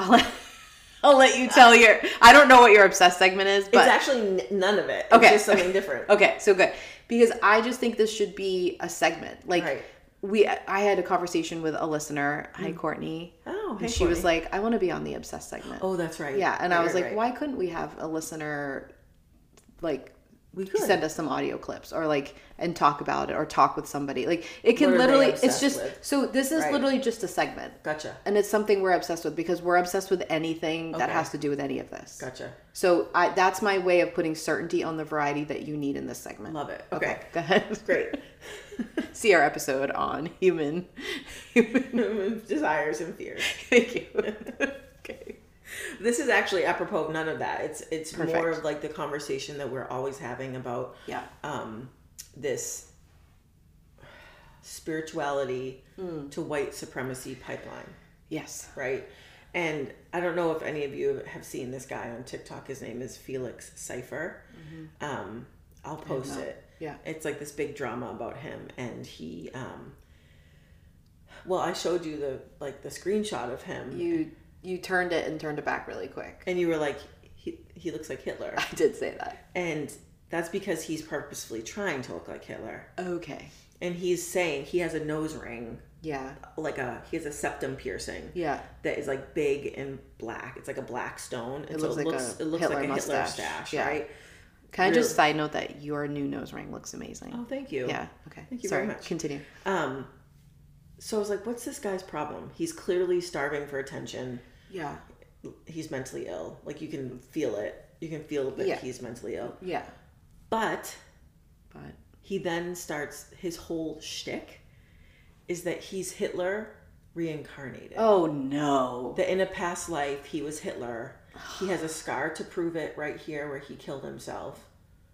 tell your... I don't know what your obsessed segment is, but... It's actually none of it. It's just something different. Okay, so good. Because I just think this should be a segment. Like, I had a conversation with a listener. Hi, Courtney. Oh, hey, and she was like, I want to be on the obsessed segment. Oh, that's right. Yeah, and I was like, why couldn't we have a listener, like... We could send us some audio clips or like and talk about it or talk with somebody. Like it can literally it's just so this is literally just a segment. Gotcha. And it's something we're obsessed with because we're obsessed with anything that has to do with any of this. Gotcha. So that's my way of putting certainty on the variety that you need in this segment. Love it. Okay. Go ahead. Great. See our episode on human desires and fears. Thank you. Okay. This is actually apropos none of that. It's Perfect. More of like the conversation that we're always having about this spirituality to white supremacy pipeline. Yes. Right? And I don't know if any of you have seen this guy on TikTok. His name is Felix Cypher. Mm-hmm. I'll post it. Yeah. It's like this big drama about him, and he well, I showed you the screenshot of him. You turned it back really quick. And you were like, he looks like Hitler. I did say that. And that's because he's purposefully trying to look like Hitler. Okay. And he's saying he has a nose ring. Yeah. He has a septum piercing. Yeah. That is like big and black. It's like a black stone. It looks like a Hitler mustache, right? Can I just side note that your new nose ring looks amazing? Oh, thank you. Yeah. Okay. Thank you very much. Continue. So I was like, what's this guy's problem? He's clearly starving for attention. Yeah. He's mentally ill. Like, you can feel it. You can feel that he's mentally ill. Yeah. But he then starts, his whole shtick is that he's Hitler reincarnated. Oh, no. That in a past life, he was Hitler. He has a scar to prove it right here where he killed himself.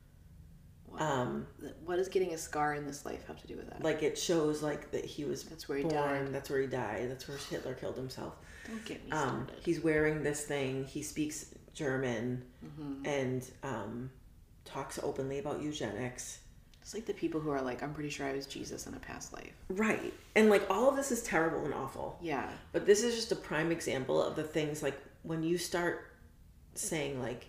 Wow. What does getting a scar in this life have to do with that? Like, it shows like that he was That's where he born. died. That's where he died. That's where Hitler killed himself. Don't get me started. He's wearing this thing. He speaks German and talks openly about eugenics. It's like the people who are like, I'm pretty sure I was Jesus in a past life. Right. And like all of this is terrible and awful. Yeah. But this is just a prime example of the things like when you start saying like,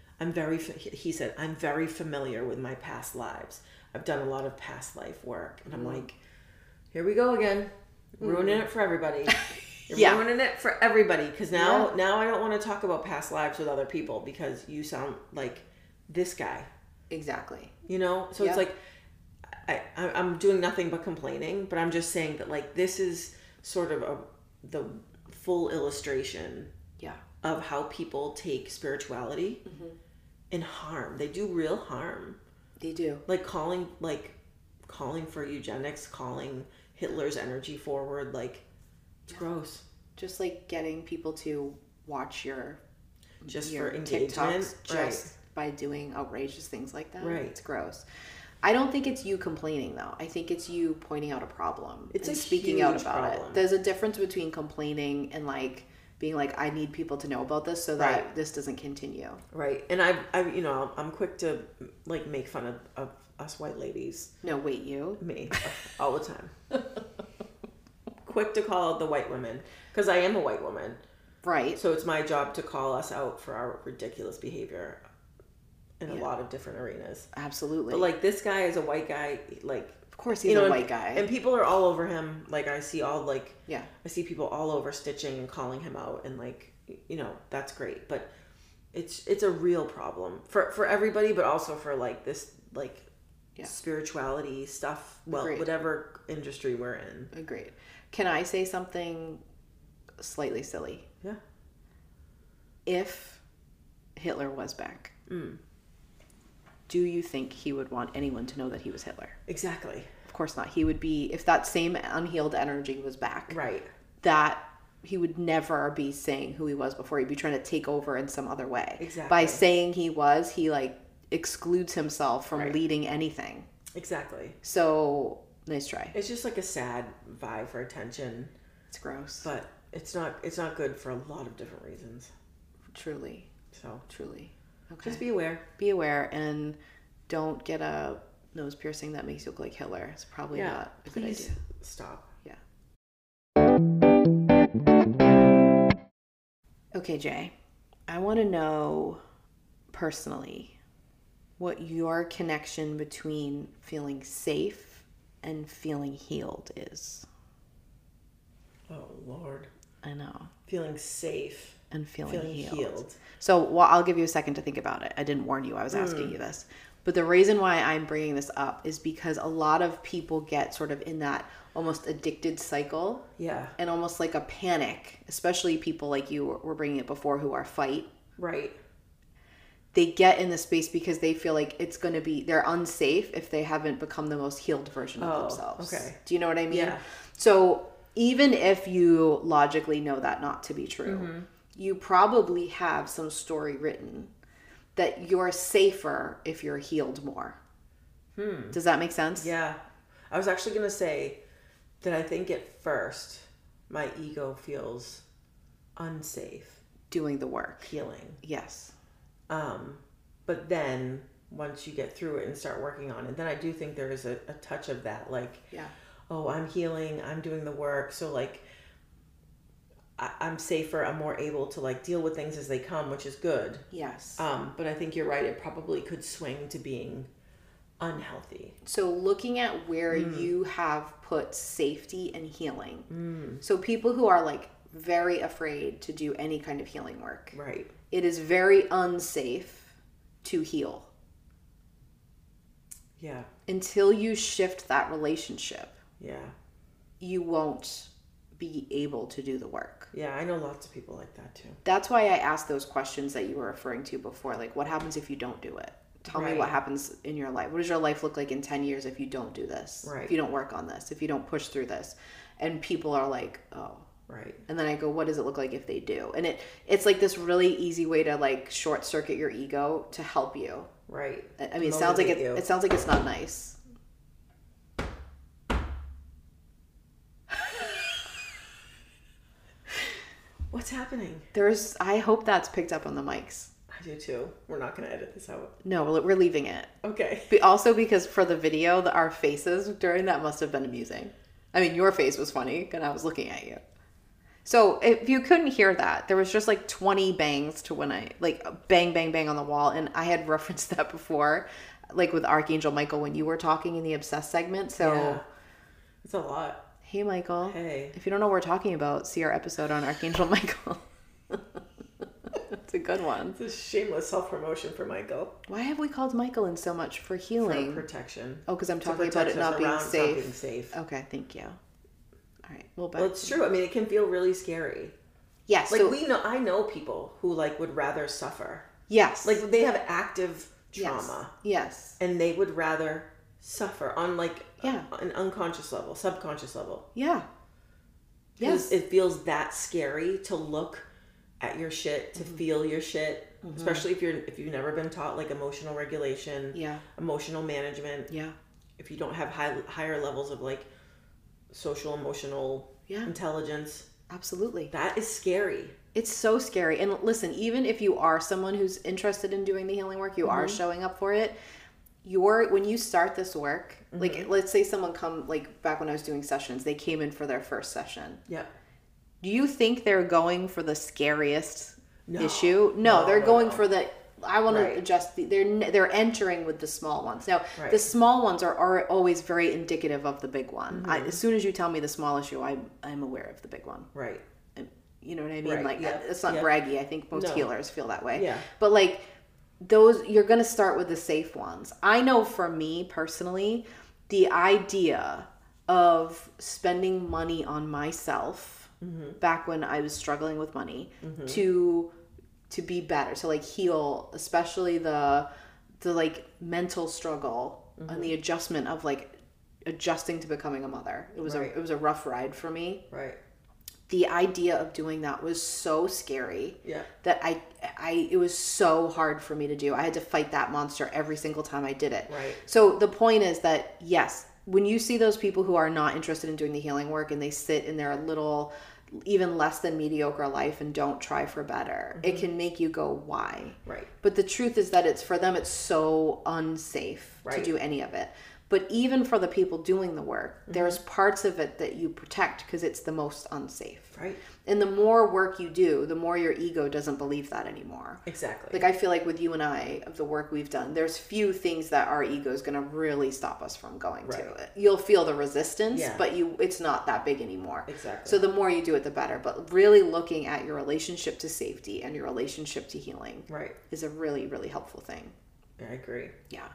he said, I'm very familiar with my past lives. I've done a lot of past life work. And I'm like, here we go again. Ruining it for everybody. You're ruining it for everybody. Because now I don't want to talk about past lives with other people because you sound like this guy. Exactly. You know? So it's like, I'm doing nothing but complaining, but I'm just saying that like this is sort of the full illustration of how people take spirituality and harm. They do real harm. They do. Like calling for eugenics, calling Hitler's energy forward, like it's gross. Just like getting people to watch your for engagement, just by doing outrageous things like that. Right. It's gross. I don't think it's you complaining though. I think it's you pointing out a problem. It's and a speaking huge out about problem. it. There's a difference between complaining and like being like, I need people to know about this so that this doesn't continue. Right. And I'm quick to like make fun of us white ladies. No, wait, you? Me. All the time. Quick to call out the white women. Because I am a white woman. Right. So it's my job to call us out for our ridiculous behavior in a lot of different arenas. Absolutely. But like this guy is a white guy, like of course he's a white guy. And people are all over him. Like I see I see people all over stitching and calling him out and like, you know, that's great. But it's a real problem for everybody, but also for like this like spirituality stuff. Well, Agreed. Whatever industry we're in. Agreed. Can I say something slightly silly? Yeah. If Hitler was back, do you think he would want anyone to know that he was Hitler? Exactly. Of course not. He would be, if that same unhealed energy was back, right, that he would never be saying who he was before. He'd be trying to take over in some other way. Exactly. By saying he like excludes himself from leading anything. Exactly. So nice try. It's just like a sad vie for attention. It's gross. But it's not good for a lot of different reasons. Truly. So truly. Okay. Just be aware. Be aware, and don't get a nose piercing that makes you look like Hitler. It's probably not a good idea. Stop. Yeah. Okay, Jay. I want to know personally what your connection between feeling safe and feeling healed is. Oh, Lord. I know. Feeling safe. And feeling healed. So, I'll give you a second to think about it. I didn't warn you. I was asking you this. But the reason why I'm bringing this up is because a lot of people get sort of in that almost addicted cycle. Yeah. And almost like a panic, especially people like you were bringing it before who are fight. Right. They get in the space because they feel like they're unsafe if they haven't become the most healed version of themselves. Okay. Do you know what I mean? Yeah. So even if you logically know that not to be true, you probably have some story written that you're safer if you're healed more. Does that make sense? Yeah. I was actually going to say that I think at first my ego feels unsafe. Doing the work. Healing. Yes. But then once you get through it and start working on it, then I do think there is a touch of that, like, oh, I'm healing, I'm doing the work. So like, I'm safer, I'm more able to like deal with things as they come, which is good. Yes. But I think you're right. It probably could swing to being unhealthy. So looking at where you have put safety and healing. So people who are like very afraid to do any kind of healing work. Right. It is very unsafe to heal. Yeah. Until you shift that relationship. Yeah. You won't be able to do the work. Yeah, I know lots of people like that too. That's why I asked those questions that you were referring to before. Like, what happens if you don't do it? Tell me what happens in your life. What does your life look like in 10 years if you don't do this? Right. If you don't work on this? If you don't push through this? And people are like, oh. Right. And then I go, what does it look like if they do? And it's like this really easy way to like short circuit your ego to help you. Right. I mean, it sounds like it sounds like it's not nice. What's happening? I hope that's picked up on the mics. I do too. We're not going to edit this out. No, we're leaving it. Okay. But also because for the video, our faces during that must have been amusing. I mean, your face was funny and I was looking at you. So if you couldn't hear that, there was just like 20 bangs to when I like bang, bang, bang on the wall. And I had referenced that before, like with Archangel Michael when you were talking in the Obsessed segment. So it's a lot. Hey, Michael. Hey. If you don't know what we're talking about, see our episode on Archangel Michael. It's a good one. It's a shameless self-promotion for Michael. Why have we called Michael in so much for healing? For protection. Oh, because I'm talking about it not being safe. Okay, thank you. All right. Well, it's true. I mean, it can feel really scary. Yes. Like I know people who like would rather suffer. Yes. Like they have active trauma. Yes. And they would rather suffer on like an unconscious level, subconscious level. Yeah. Yes. It feels that scary to look at your shit, to feel your shit, especially if you've never been taught like emotional regulation, emotional management. Yeah. If you don't have higher levels of like social emotional intelligence. Absolutely. That is scary. It's so scary. And listen, even if you are someone who's interested in doing the healing work, you are showing up for it. When you start this work, like let's say someone like back when I was doing sessions, they came in for their first session. Yeah. Do you think they're going for the scariest issue? No, they're going for the I want to adjust. They're entering with the small ones. Now, the small ones are always very indicative of the big one. As soon as you tell me the small issue, I'm aware of the big one. Right. And, you know what I mean? Right. Like it's not braggy. I think most healers feel that way. Yeah. But like those, you're going to start with the safe ones. I know for me personally, the idea of spending money on myself back when I was struggling with money to be better, to like heal, especially the like mental struggle and the adjustment of like adjusting to becoming a mother. It was it was a rough ride for me. Right. The idea of doing that was so scary. Yeah. That it was so hard for me to do. I had to fight that monster every single time I did it. Right. So the point is that, yes, when you see those people who are not interested in doing the healing work and they sit in their little, even less than mediocre life and don't try for better, it can make you go, why? Right. But the truth is that for them, it's so unsafe to do any of it. But even for the people doing the work, there's parts of it that you protect because it's the most unsafe. Right. And the more work you do, the more your ego doesn't believe that anymore. Exactly. Like, I feel like with you and I, of the work we've done, there's few things that our ego is going to really stop us from going to it. You'll feel the resistance, but it's not that big anymore. Exactly. So the more you do it, the better. But really looking at your relationship to safety and your relationship to healing is a really, really helpful thing. I agree. Yeah.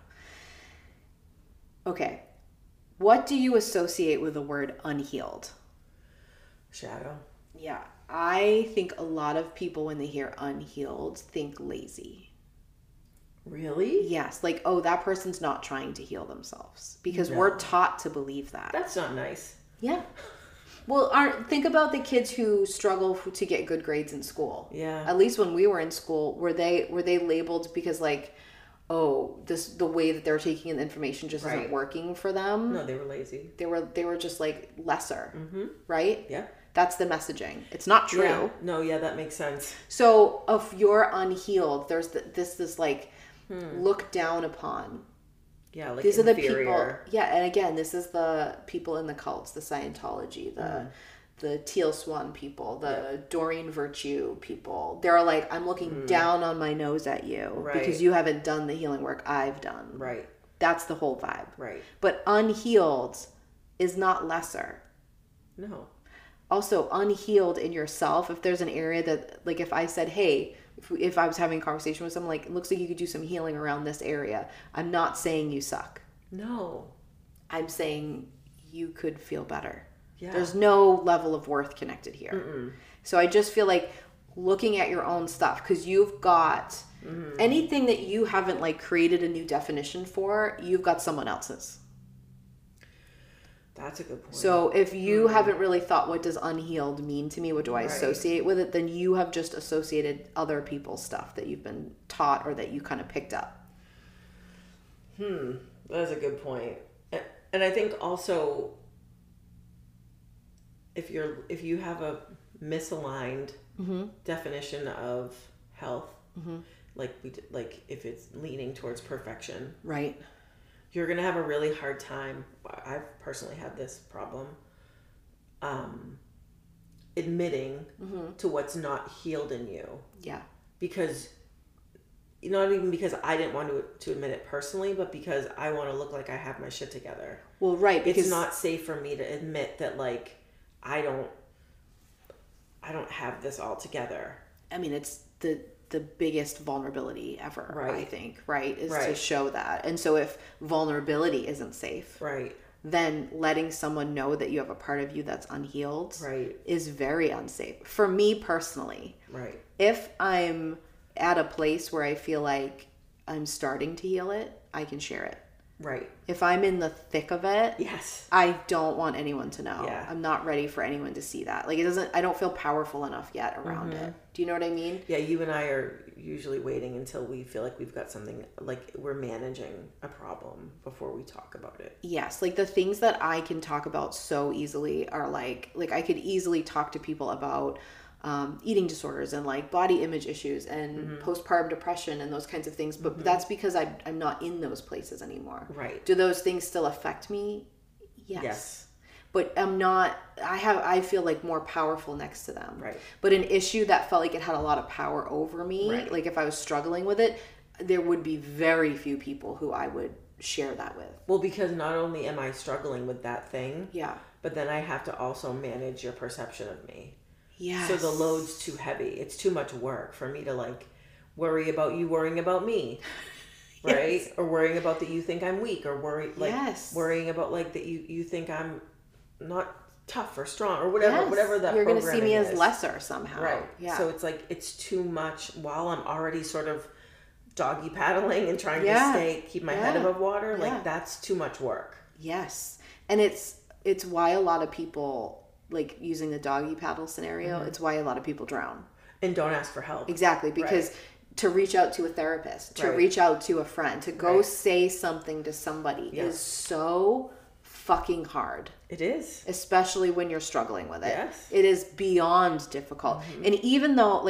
Okay. What do you associate with the word unhealed? Shadow. Yeah. I think a lot of people, when they hear unhealed, think lazy. Really? Yes. Like, oh, that person's not trying to heal themselves. Because we're taught to believe that. That's not nice. Yeah. Well, think about the kids who struggle to get good grades in school. Yeah. At least when we were in school, were they labeled because, like, oh, the way that they're taking in the information just isn't working for them? No, they were lazy. They were just like lesser, right? Yeah. That's the messaging. It's not true. Yeah. No, yeah, that makes sense. So if you're unhealed, there's this like look down upon. Yeah, like these inferior. Are the people. Yeah, and again, this is the people in the cults, the Scientology, the Teal Swan people, the Doreen Virtue people. They're like, I'm looking down on my nose at you because you haven't done the healing work I've done. Right. That's the whole vibe. Right. But unhealed is not lesser. No. Also, unhealed in yourself, if there's an area that, like, if I said, hey, if I was having a conversation with someone, like, it looks like you could do some healing around this area, I'm not saying you suck. No. I'm saying you could feel better. Yeah. There's no level of worth connected here. So I just feel like looking at your own stuff, because you've got anything that you haven't, like, created a new definition for, you've got someone else's. That's a good point. So if you haven't really thought, what does unhealed mean to me? What do I associate with it? Then you have just associated other people's stuff that you've been taught or that you kind of picked up. That's a good point. And I think also, if you have a misaligned definition of health, like if it's leaning towards perfection, right, you're gonna have a really hard time. I've personally had this problem admitting to what's not healed in you. Yeah, because not even because I didn't want to admit it personally, but because I want to look like I have my shit together. Well, right, because it's not safe for me to admit that, like, I don't have this all together. I mean, it's the biggest vulnerability ever, right. I think, right, is to show that. And so if vulnerability isn't safe, right, then letting someone know that you have a part of you that's unhealed, right, is very unsafe. For me personally, right, if I'm at a place where I feel like I'm starting to heal it, I can share it. Right. If I'm in the thick of it, yes, I don't want anyone to know. Yeah. I'm not ready for anyone to see that. Like, I don't feel powerful enough yet around it. Do you know what I mean? Yeah, you and I are usually waiting until we feel like we've got something, like we're managing a problem before we talk about it. Yes, like the things that I can talk about so easily are like I could easily talk to people about eating disorders and like body image issues and postpartum depression and those kinds of things, but that's because I'm not in those places anymore. Right. Do those things still affect me? Yes. But I feel like more powerful next to them. Right. But an issue that felt like it had a lot of power over me, right. like if I was struggling with it, there would be very few people who I would share that with. Well, because not only am I struggling with that thing, but then I have to also manage your perception of me. Yes. So the load's too heavy. It's too much work for me to like worry about you worrying about me. Right? Yes. Or worrying about that you think I'm weak, or worrying about like that you think I'm not tough or strong or whatever, whatever that you're going to see me is. as lesser somehow. Right. Yeah. So it's like, it's too much while I'm already sort of doggy paddling and trying to keep my head above water. Like that's too much work. Yes. And it's why a lot of people, like using the doggy paddle scenario, it's why a lot of people drown. And don't ask for help. Exactly, because to reach out to a therapist, to reach out to a friend, to go say something to somebody is so fucking hard. It is. Especially when you're struggling with it. Yes. It is beyond difficult. And even though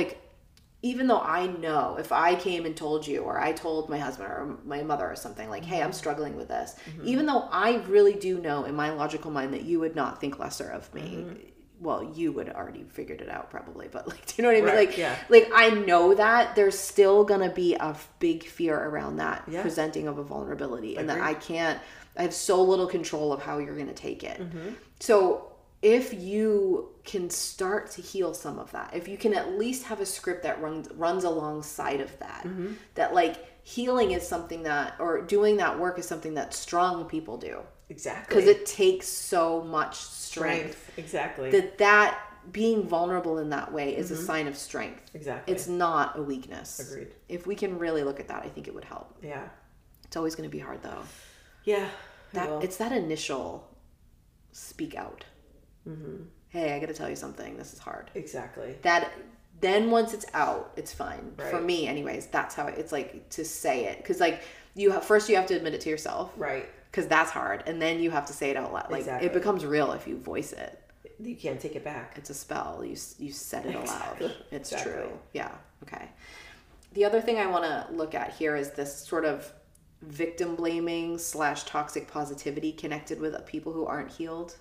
I know if I came and told you, or I told my husband or my mother or something like, hey, I'm struggling with this, even though I really do know in my logical mind that you would not think lesser of me, well, you would already figured it out probably, but like, do you know what I mean? Like I know that there's still gonna be a big fear around that presenting of a vulnerability, and that I have so little control of how you're gonna take it. So if you can start to heal some of that, if you can at least have a script that runs alongside of that, that like healing is something that, or doing that work is something that strong people do. Exactly. Because it takes so much strength. Exactly. That being vulnerable in that way is a sign of strength. Exactly. It's not a weakness. Agreed. If we can really look at that, I think it would help. Yeah. It's always going to be hard though. Yeah. It's that initial speak out. Hey, I got to tell you something. This is hard. Exactly. Then once it's out, it's fine. Right. For me anyways, that's how it's like to say it. Because like you have to admit it to yourself. Right. Because that's hard. And then you have to say it out loud. Like it becomes real if you voice it. You can't take it back. It's a spell. You said it aloud. It's true. Yeah. Okay. The other thing I want to look at here is this sort of victim blaming / toxic positivity connected with people who aren't healed.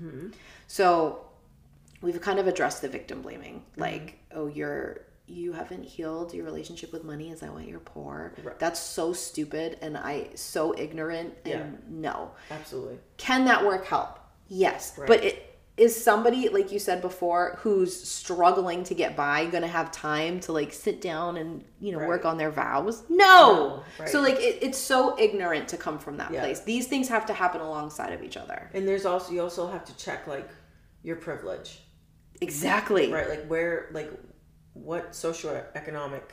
So we've kind of addressed the victim blaming. Like, oh, you haven't healed your relationship with money. Is that why you're poor? Right. That's so stupid and so ignorant. And no. Absolutely. Can that work help? Yes. Right. But is somebody, like you said before, who's struggling to get by going to have time to like sit down and, work on their vows? No. Right. So like it's so ignorant to come from that place. These things have to happen alongside of each other. And you also have to check like your privilege. Exactly. Right. Like what socioeconomic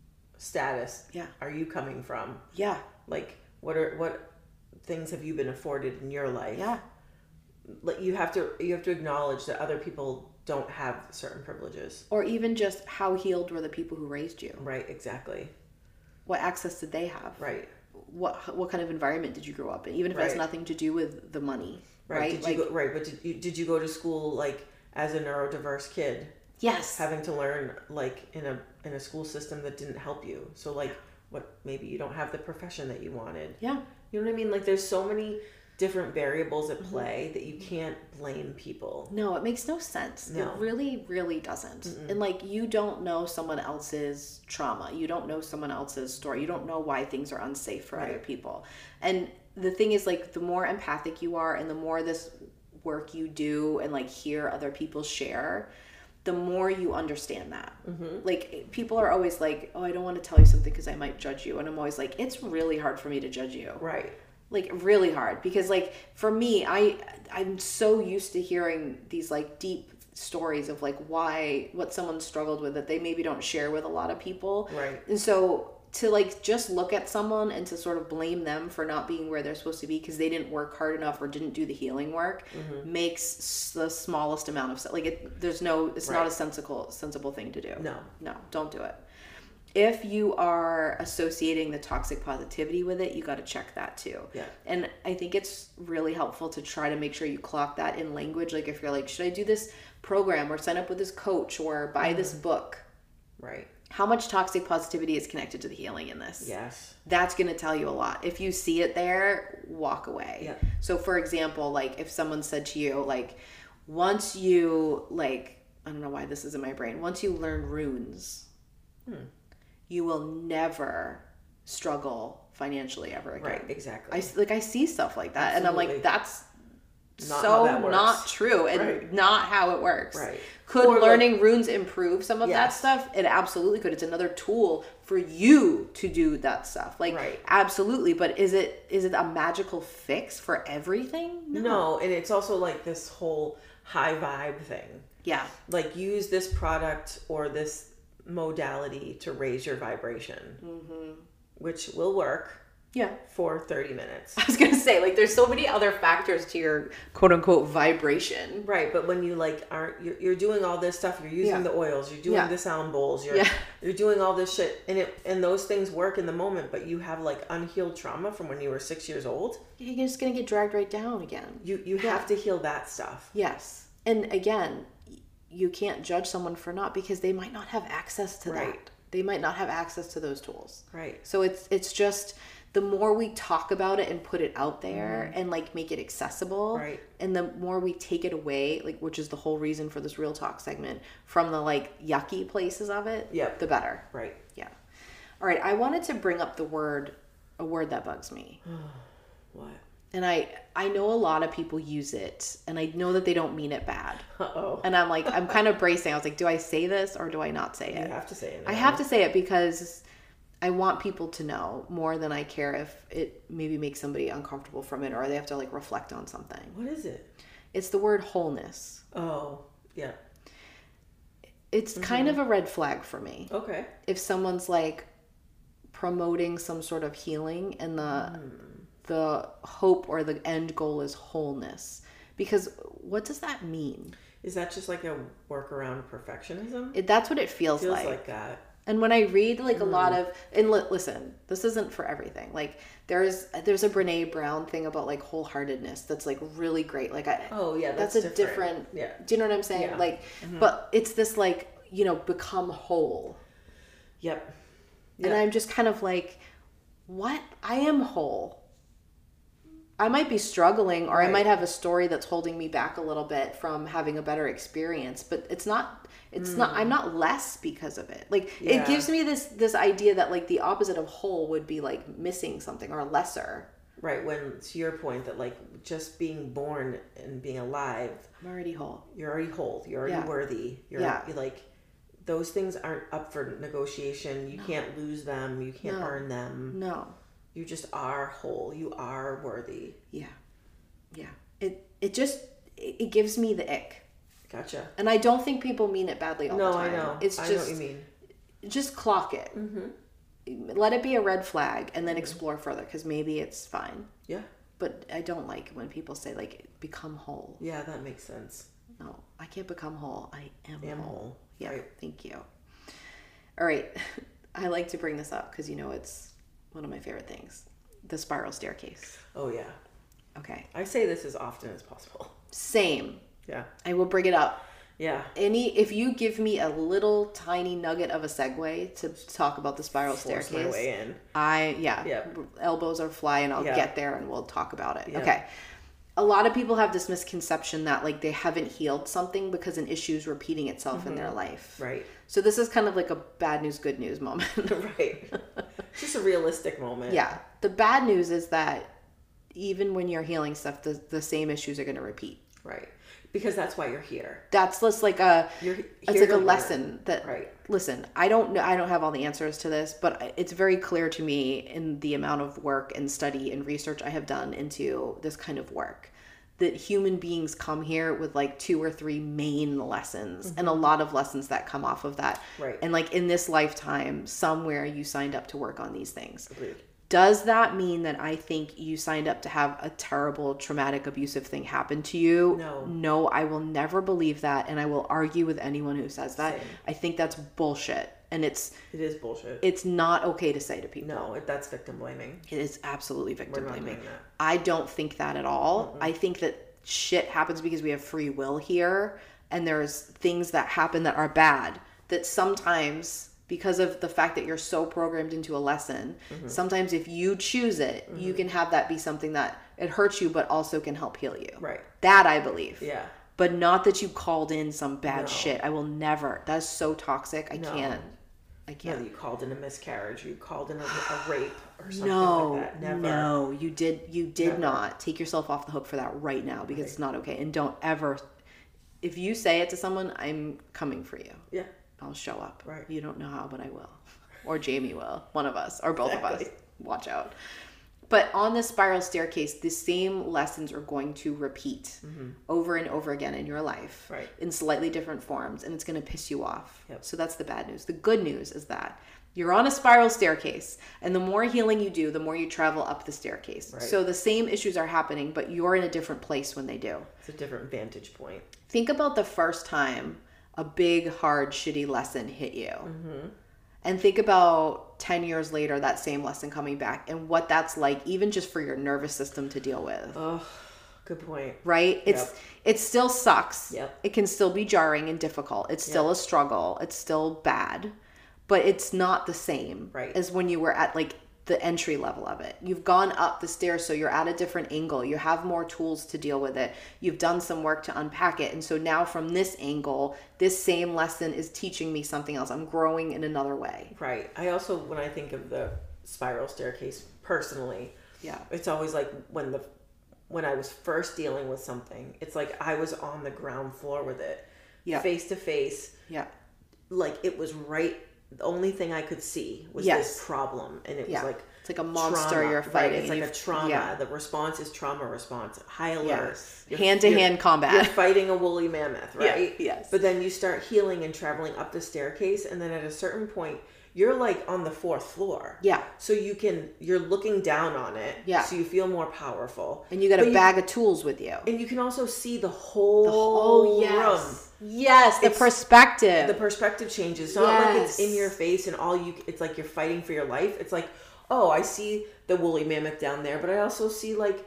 status are you coming from? Yeah. Like what things have you been afforded in your life? Yeah. Like you have to acknowledge that other people don't have certain privileges. Or even just how healed were the people who raised you? Right, exactly. What access did they have? Right. What kind of environment did you grow up in? Even if it has nothing to do with the money. Right. But did you go to school like as a neurodiverse kid? Yes. Having to learn like in a school system that didn't help you. So like maybe you don't have the profession that you wanted. Yeah. You know what I mean? Like there's so many different variables at play that you can't blame people. No, it makes no sense. No. It really, really doesn't. And like you don't know someone else's trauma. You don't know someone else's story. You don't know why things are unsafe for other people. And the thing is like the more empathic you are and the more this work you do and like hear other people share, the more you understand that. Like people are always like, oh, I don't want to tell you something because I might judge you. And I'm always like, it's really hard for me to judge you. Right. Like really hard because like for me, I'm so used to hearing these like deep stories of like what someone struggled with that they maybe don't share with a lot of people. Right. And so to like just look at someone and to sort of blame them for not being where they're supposed to be because they didn't work hard enough or didn't do the healing work makes the smallest amount of like it's not a sensible thing to do. No, don't do it. If you are associating the toxic positivity with it, you got to check that too. Yeah. And I think it's really helpful to try to make sure you clock that in language. Like if you're like, should I do this program or sign up with this coach or buy this book? Right. How much toxic positivity is connected to the healing in this? Yes. That's going to tell you a lot. If you see it there, walk away. Yeah. So for example, like if someone said to you, like, once you like, I don't know why this is in my brain, once you learn runes, you will never struggle financially ever again. Right, exactly. I see stuff like that. Absolutely. And I'm like, that's not true and not how it works. Right. Could learning runes improve some of that stuff? It absolutely could. It's another tool for you to do that stuff. Like absolutely. But is it a magical fix for everything? No. And it's also like this whole high vibe thing. Yeah. Like use this product or this modality to raise your vibration, which will work, for 30 minutes. I was going to say, like, there's so many other factors to your quote unquote vibration. Right. But when you like you're doing all this stuff, you're using the oils, you're doing the sound bowls, you're doing all this shit, and those things work in the moment, but you have like unhealed trauma from when you were 6 years old. You're just going to get dragged right down again. You have to heal that stuff. Yes. And again, you can't judge someone for not, because they might not have access to that. They might not have access to those tools. Right. So it's just, the more we talk about it and put it out there and like make it accessible, right, and the more we take it away, like, which is the whole reason for this Real Talk segment, from the like yucky places of it, the better. Right. Yeah. All right. I wanted to bring up a word that bugs me. What? And I know a lot of people use it, and I know that they don't mean it bad. Uh-oh. And I'm kind of bracing. I was like, do I say this or do I not say it? You have to say it. I have to say it because I want people to know more than I care if it maybe makes somebody uncomfortable from it, or they have to like reflect on something. What is it? It's the word wholeness. Oh, yeah. It's kind of a red flag for me. Okay. If someone's like promoting some sort of healing and the hope or the end goal is wholeness. Because what does that mean? Is that just like a workaround perfectionism? That's what it feels like. Feels like that. And when I read like a lot of, and listen, this isn't for everything. Like there's a Brene Brown thing about like wholeheartedness that's like really great. Like that's a different. Yeah. Do you know what I'm saying? Yeah. Like, but it's this like, become whole. Yep. And I'm just kind of like, what? I am whole. I might be struggling, or I might have a story that's holding me back a little bit from having a better experience, but it's not, I'm not less because of it. Like it gives me this idea that like the opposite of whole would be like missing something or lesser. Right. When, to your point, that like just being born and being alive, I'm already whole. You're already whole. You're already worthy. You're like, those things aren't up for negotiation. You can't lose them. You can't earn them. No. You just are whole. You are worthy. Yeah. Yeah. It gives me the ick. Gotcha. And I don't think people mean it badly all the time. No, I know. It's just, I know what you mean. Just clock it. Mm-hmm. Let it be a red flag and then explore further, because maybe it's fine. Yeah. But I don't like when people say like become whole. Yeah, that makes sense. No, I can't become whole. I am whole. Yeah. Right. Thank you. All right. I like to bring this up because it's one of my favorite things. The spiral staircase. Oh, yeah. Okay. I say this as often as possible. Same. Yeah. I will bring it up. Yeah. If you give me a little tiny nugget of a segue to talk about the spiral staircase. My way in. Elbows are flying. I'll get there and we'll talk about it. Yeah. Okay. A lot of people have this misconception that like they haven't healed something because an issue is repeating itself in their life. Right. So this is kind of like a bad news, good news moment. Right. Just a realistic moment. Yeah. The bad news is that even when you're healing stuff, the same issues are going to repeat. Right. Because that's why you're here. That's just like it's like a lesson that, listen, I don't have all the answers to this, but it's very clear to me in the amount of work and study and research I have done into this kind of work that human beings come here with like 2 or 3 main lessons and a lot of lessons that come off of that. Right. And like in this lifetime, somewhere you signed up to work on these things. Agreed. Does that mean that I think you signed up to have a terrible, traumatic, abusive thing happen to you? No, I will never believe that, and I will argue with anyone who says that. Same. I think that's bullshit, and it is bullshit. It's not okay to say to people. No, that's victim blaming. It is absolutely victim blaming. We're not doing that. I don't think that at all. I think that shit happens because we have free will here, and there's things that happen that are bad that sometimes, because of the fact that you're so programmed into a lesson, sometimes if you choose it, you can have that be something that it hurts you, but also can help heal you. Right. That I believe. Yeah. But not that you called in some bad shit. I will never. That's so toxic. I can't. No, you called in a miscarriage. You called in a rape or something like that. Never. No, you did not. Take yourself off the hook for that right now, because it's not okay. And don't ever, if you say it to someone, I'm coming for you. Yeah. I'll show up. Right. You don't know how, but I will. Or Jamie will. One of us. Or both of us. Watch out. But on the spiral staircase, the same lessons are going to repeat over and over again in your life. Right. In slightly different forms. And it's going to piss you off. Yep. So that's the bad news. The good news is that You're on a spiral staircase, and the more healing you do, the more you travel up the staircase. Right. So the same issues are happening, but you're in a different place when they do. It's a different vantage point. Think about the first time a big, hard, shitty lesson hit you. Mm-hmm. And think about 10 years later, that same lesson coming back and what that's like, even just for your nervous system to deal with. Oh, good point. Right? It still sucks. Yep. It can still be jarring and difficult. It's still a struggle. It's still bad. But it's not the same as when you were at like the entry level of it. You've gone up the stairs, so you're at a different angle. You have more tools to deal with it. You've done some work to unpack it. And so now from this angle, this same lesson is teaching me something else. I'm growing in another way. Right. I also, when I think of the spiral staircase personally, it's always like when I was first dealing with something, it's like I was on the ground floor with it, face to face. Yeah. Like it was right. The only thing I could see was this problem. And it was like... It's like a monster trauma, you're fighting. Right? It's like a trauma. Yeah. The response is trauma response. High alert. Yes. Hand-to-hand combat. You're fighting a woolly mammoth, right? Yeah. Yes. But then you start healing and traveling up the staircase. And then at a certain point, you're like on the 4th floor. Yeah. So you're looking down on it. Yeah. So you feel more powerful. And you got a bag of tools with you. And you can also see the whole room. Yes, the perspective. The perspective changes. It's not like it's in your face and it's like you're fighting for your life. It's like, oh, I see the woolly mammoth down there, but I also see like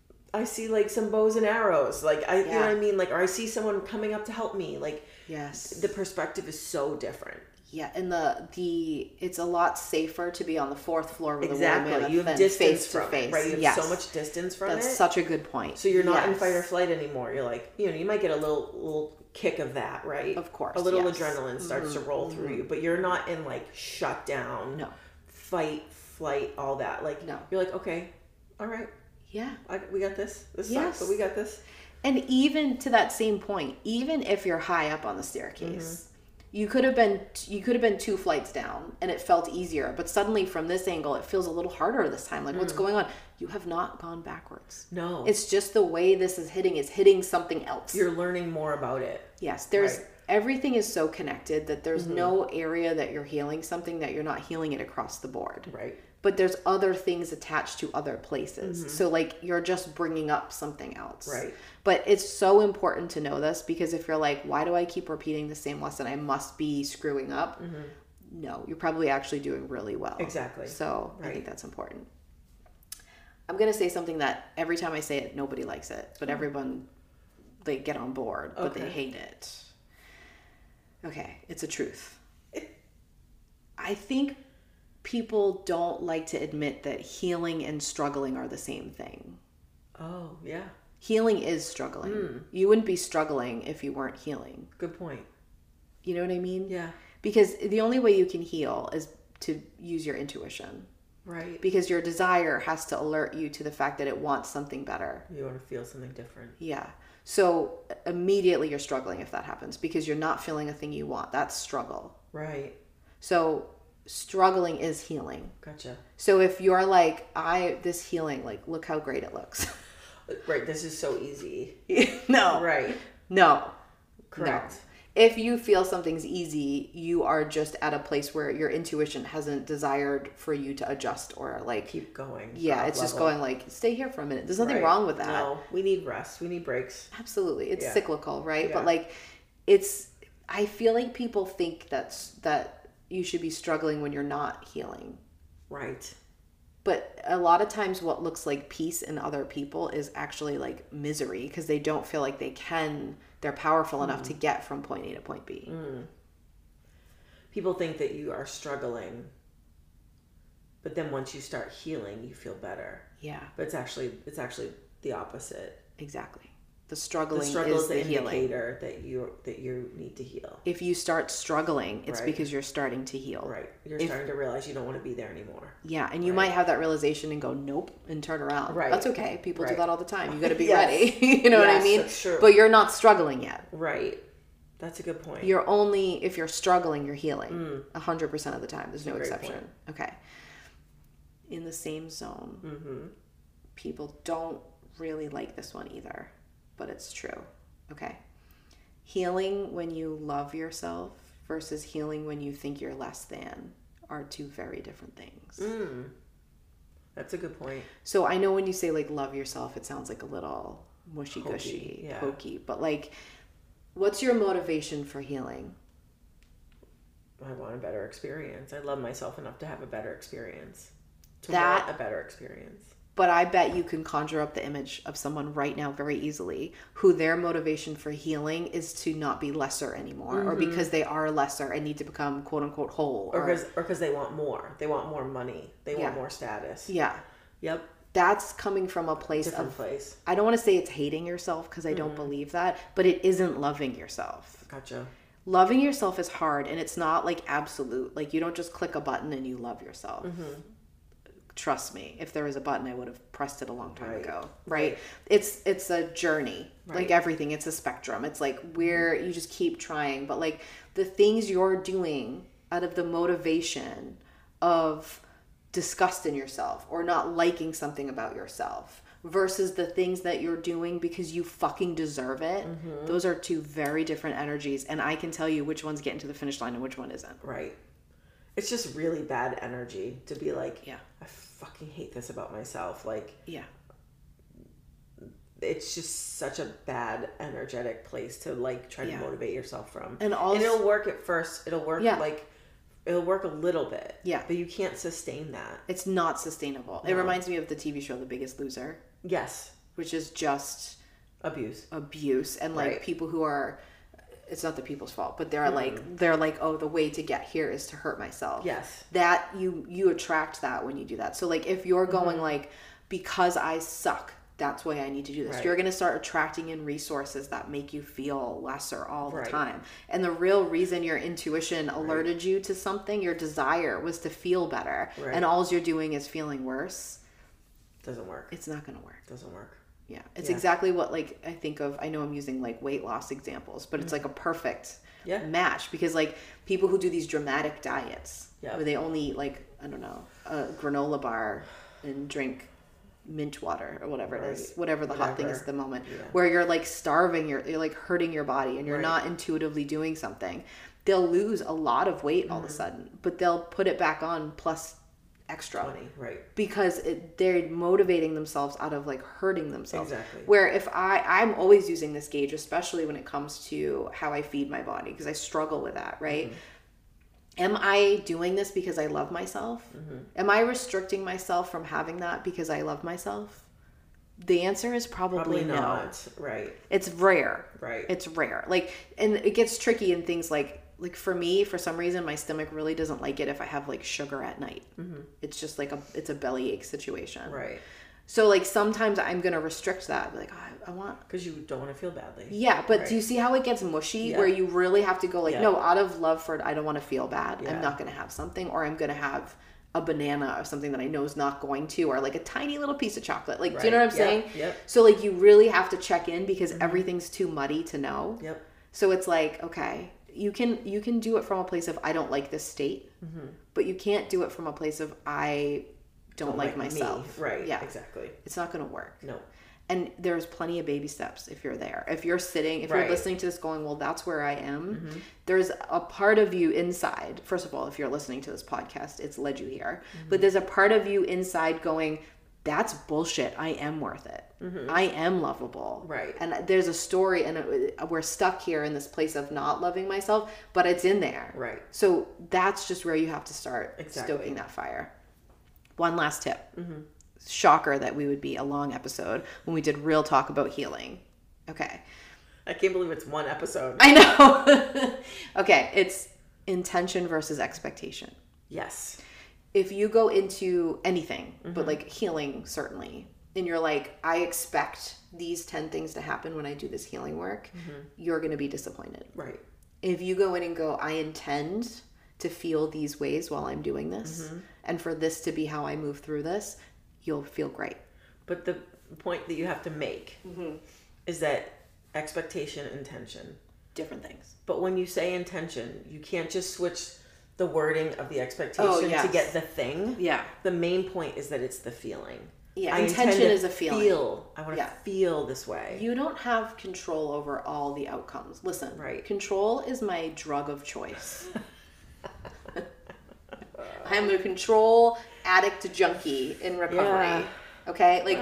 some bows and arrows. Like you know what I mean? Like, or I see someone coming up to help me. Like, the perspective is so different. Yeah, and it's a lot safer to be on the 4th floor with a woolly mammoth you have distance face to face. Right, you have so much distance from it. That's such a good point. So you're not in fight or flight anymore. You're like, you might get a little kick of that, right? Of course. A little adrenaline starts to roll through you, but you're not in like shut down, fight, flight, all that. Like, you're like, okay, all right. Yeah. We got this. This sucks, but we got this. And even to that same point, even if you're high up on the staircase, you could have been 2 flights down and it felt easier, but suddenly from this angle it feels a little harder this time. Like what's going on? You have not gone backwards. No. It's just the way this is hitting something else. You're learning more about it. Yes, everything is so connected that there's no area that you're healing something that you're not healing it across the board. Right. But there's other things attached to other places. So like you're just bringing up something else. Right. But it's so important to know this, because if you're like, why do I keep repeating the same lesson? I must be screwing up. No, you're probably actually doing really well. Exactly. So I think that's important. I'm going to say something that every time I say it, nobody likes it, but everyone, they get on board, but they hate it. Okay. It's a truth. I think people don't like to admit that healing and struggling are the same thing. Oh, yeah. Healing is struggling. You wouldn't be struggling if you weren't healing. Good point. You know what I mean? Yeah. Because the only way you can heal is to use your intuition. Right. Because your desire has to alert you to the fact that it wants something better. You want to feel something different. Yeah. So immediately you're struggling if that happens, because you're not feeling a thing you want. That's struggle. Right. So struggling is healing. Gotcha. So if you're like, this healing, like, look how great it looks. Right. This is so easy. No. Right. No. Correct. No. If you feel something's easy, you are just at a place where your intuition hasn't desired for you to adjust or like keep going. Yeah, it's just going like, stay here for a minute. There's nothing wrong with that. No, we need rest. We need breaks. Absolutely. It's cyclical, right? Yeah. But like I feel like people think that you should be struggling when you're not healing. Right. But a lot of times what looks like peace in other people is actually like misery, because they don't feel like they're powerful enough to get from point A to point B. People think that you are struggling, but then once you start healing, you feel better. Yeah. But it's actually the opposite. Exactly. The struggle is the healing. Indicator that you need to heal. If you start struggling, it's because you're starting to heal. Right. You're starting to realize you don't want to be there anymore. Yeah, and you might have that realization and go, nope, and turn around. Right. That's okay. People do that all the time. You got to be ready. You know what I mean? That's true. But you're not struggling yet. Right. That's a good point. If you're struggling, you're healing. 100% of the time. There's no exception. Point. Okay. In the same zone, people don't really like this one either. But it's true. Okay. Healing when you love yourself versus healing when you think you're less than are two very different things. That's a good point. So I know when you say like love yourself, it sounds like a little mushy-gushy, hokey. But like, what's your motivation for healing? I want a better experience. I love myself enough to have a better experience. Want a better experience. But I bet you can conjure up the image of someone right now very easily who their motivation for healing is to not be lesser anymore, or because they are lesser and need to become quote unquote whole, or because they want more. They want more money. They want more status. Yeah. Yep. That's coming from a place place. I don't want to say it's hating yourself because I don't believe that, but it isn't loving yourself. Gotcha. Loving yourself is hard, and it's not like absolute. Like you don't just click a button and you love yourself. Trust me, if there was a button, I would have pressed it a long time ago. Right? It's a journey. Like everything, it's a spectrum. It's like where you just keep trying, but like the things you're doing out of the motivation of disgust in yourself or not liking something about yourself versus the things that you're doing because you fucking deserve it. Those are two very different energies, and I can tell you which one's getting to the finish line and which one isn't. Right. It's just really bad energy to be like, I fucking hate this about myself. Like, it's just such a bad energetic place to like try to motivate yourself from. And it'll work at first. It'll work it'll work a little bit. Yeah. But you can't sustain that. It's not sustainable. No. It reminds me of the TV show The Biggest Loser. Yes. Which is just abuse. And like people who are, it's not the people's fault, but they're like, oh, the way to get here is to hurt myself. Yes. That you attract that when you do that. So like if you're going like, because I suck, that's why I need to do this. Right. You're going to start attracting in resources that make you feel lesser all the time. And the real reason your intuition alerted you to something, your desire was to feel better. Right. And all you're doing is feeling worse. Doesn't work. It's not going to work. Doesn't work. Yeah. It's exactly what like I think of. I know I'm using like weight loss examples, but it's like a perfect match because like people who do these dramatic diets where they only eat like, I don't know, a granola bar and drink mint water or whatever it is, whatever the hot thing is at the moment, where you're like starving, you're like hurting your body and you're not intuitively doing something, they'll lose a lot of weight all of a sudden, but they'll put it back on plus extra 20, because they're motivating themselves out of like hurting themselves. Exactly. Where if I'm always using this gauge, especially when it comes to how I feed my body, because I struggle with that, right? Am I doing this because I love myself? Am I restricting myself from having that because I love myself? The answer is probably no. Not. Right. It's rare. Right. It's rare. Like, and it gets tricky in things like for me, for some reason, my stomach really doesn't like it if I have like sugar at night. It's just like it's a bellyache situation. Right. So like sometimes I'm going to restrict that. I'll be like, I want... Because you don't want to feel badly. Yeah, but do you see how it gets mushy where you really have to go like, no, out of love for I don't want to feel bad. I'm not going to have something, or I'm going to have a banana or something that I know is not going to, or like a tiny little piece of chocolate. Like, do you know what I'm saying? Yep. So like you really have to check in because everything's too muddy to know. Yep. So it's like, okay, you can do it from a place of I don't like this state, but you can't do it from a place of I don't like myself. Me. Right. Yeah. Exactly. It's not going to work. No. And there's plenty of baby steps if you're there. If you're sitting, if you're listening to this going, well, that's where I am. There's a part of you inside. First of all, if you're listening to this podcast, it's led you here. But there's a part of you inside going, that's bullshit. I am worth it. I am lovable. Right. And there's a story, and we're stuck here in this place of not loving myself, but it's in there. Right. So that's just where you have to start stoking that fire. One last tip. Shocker that we would be a long episode when we did real talk about healing. Okay. I can't believe it's one episode. I know. Okay. It's intention versus expectation. Yes. If you go into anything, but like healing certainly, and you're like, I expect these 10 things to happen when I do this healing work, you're going to be disappointed. Right. If you go in and go, I intend to feel these ways while I'm doing this, and for this to be how I move through this, you'll feel great. But the point that you have to make is that expectation, intention. Different things. But when you say intention, you can't just switch the wording of the expectation to get the thing. Yeah. The main point is that it's the feeling. Yeah, intention is a feeling. I want to feel this way. You don't have control over all the outcomes. Listen, control is my drug of choice. I'm a control addict junkie in recovery. Yeah. Okay? Like,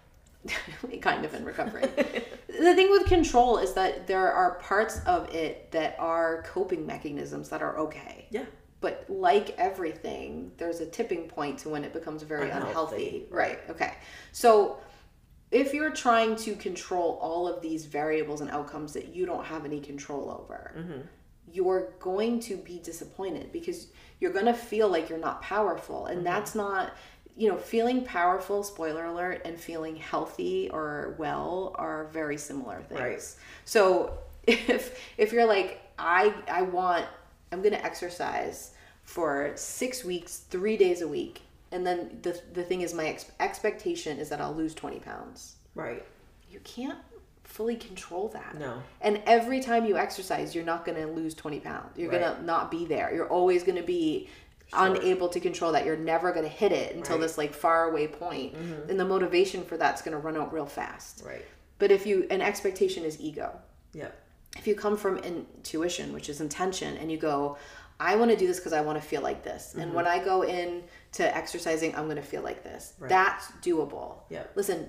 kind of in recovery. The thing with control is that there are parts of it that are coping mechanisms that are okay. Yeah. But like everything, there's a tipping point to when it becomes very unhealthy. Right. Okay. So if you're trying to control all of these variables and outcomes that you don't have any control over, you're going to be disappointed because you're going to feel like you're not powerful. And that's not, feeling powerful, spoiler alert, and feeling healthy or well are very similar things. Right. So if you're like, I'm going to exercise for 6 weeks, 3 days a week. And then the thing is, my expectation is that I'll lose 20 pounds. Right. You can't fully control that. No. And every time you exercise, you're not going to lose 20 pounds. You're going to not be there. You're always going to be unable to control that. You're never going to hit it until this like far away point. And the motivation for that's going to run out real fast. Right. But an expectation is ego. Yeah. If you come from intuition, which is intention, and you go, I want to do this because I want to feel like this. And when I go in to exercising, I'm going to feel like this. Right. That's doable. Yeah. Listen,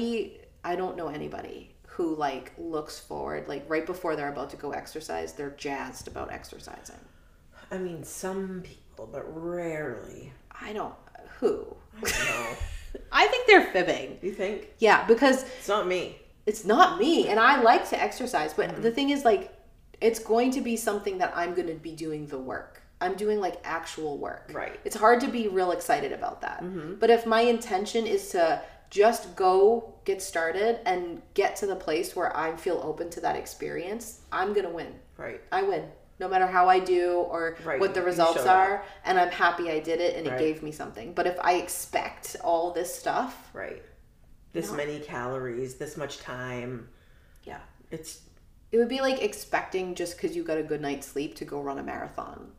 I don't know anybody who like looks forward, like right before they're about to go exercise, they're jazzed about exercising. I mean, some people, but rarely. Who? I don't know. I think they're fibbing. You think? Yeah, because it's not me. It's not me. And I like to exercise, but the thing is like, it's going to be something that I'm going to be doing the work. I'm doing like actual work. Right. It's hard to be real excited about that. But if my intention is to just go get started and get to the place where I feel open to that experience, I'm going to win. Right. I win. No matter how I do or what the results are. And I'm happy I did it and it gave me something. But if I expect all this stuff. Right. This many calories, this much time. Yeah. It would be like expecting just because you got a good night's sleep to go run a marathon.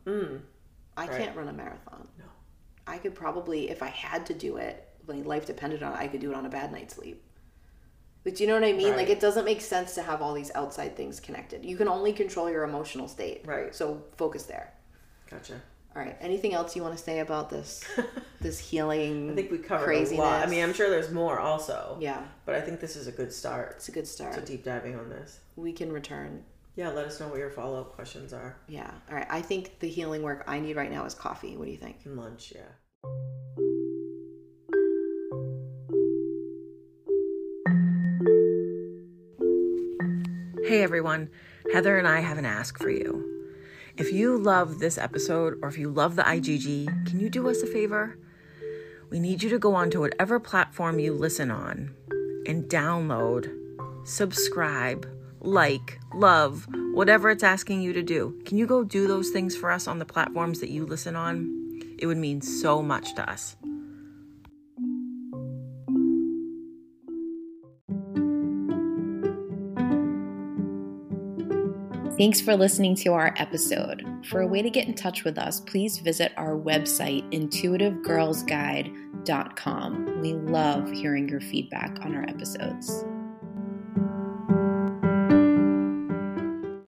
I can't run a marathon. No. I could probably, if I had to do it, when life depended on it, I could do it on a bad night's sleep. But do you know what I mean? Right. Like, it doesn't make sense to have all these outside things connected. You can only control your emotional state. Right. So focus there. Gotcha. All right. Anything else you want to say about this healing? I think we covered craziness? A lot. I mean, I'm sure there's more also. Yeah. But I think this is a good start. It's a good start. To deep diving on this. We can return. Yeah, let us know what your follow-up questions are. Yeah. All right. I think the healing work I need right now is coffee. What do you think? And lunch, yeah. Hey everyone, Heather and I have an ask for you. If you love this episode or if you love the IGG, can you do us a favor? We need you to go onto whatever platform you listen on and download, subscribe, like, love, whatever it's asking you to do. Can you go do those things for us on the platforms that you listen on? It would mean so much to us. Thanks for listening to our episode. For a way to get in touch with us, please visit our website, intuitivegirlsguide.com. We love hearing your feedback on our episodes.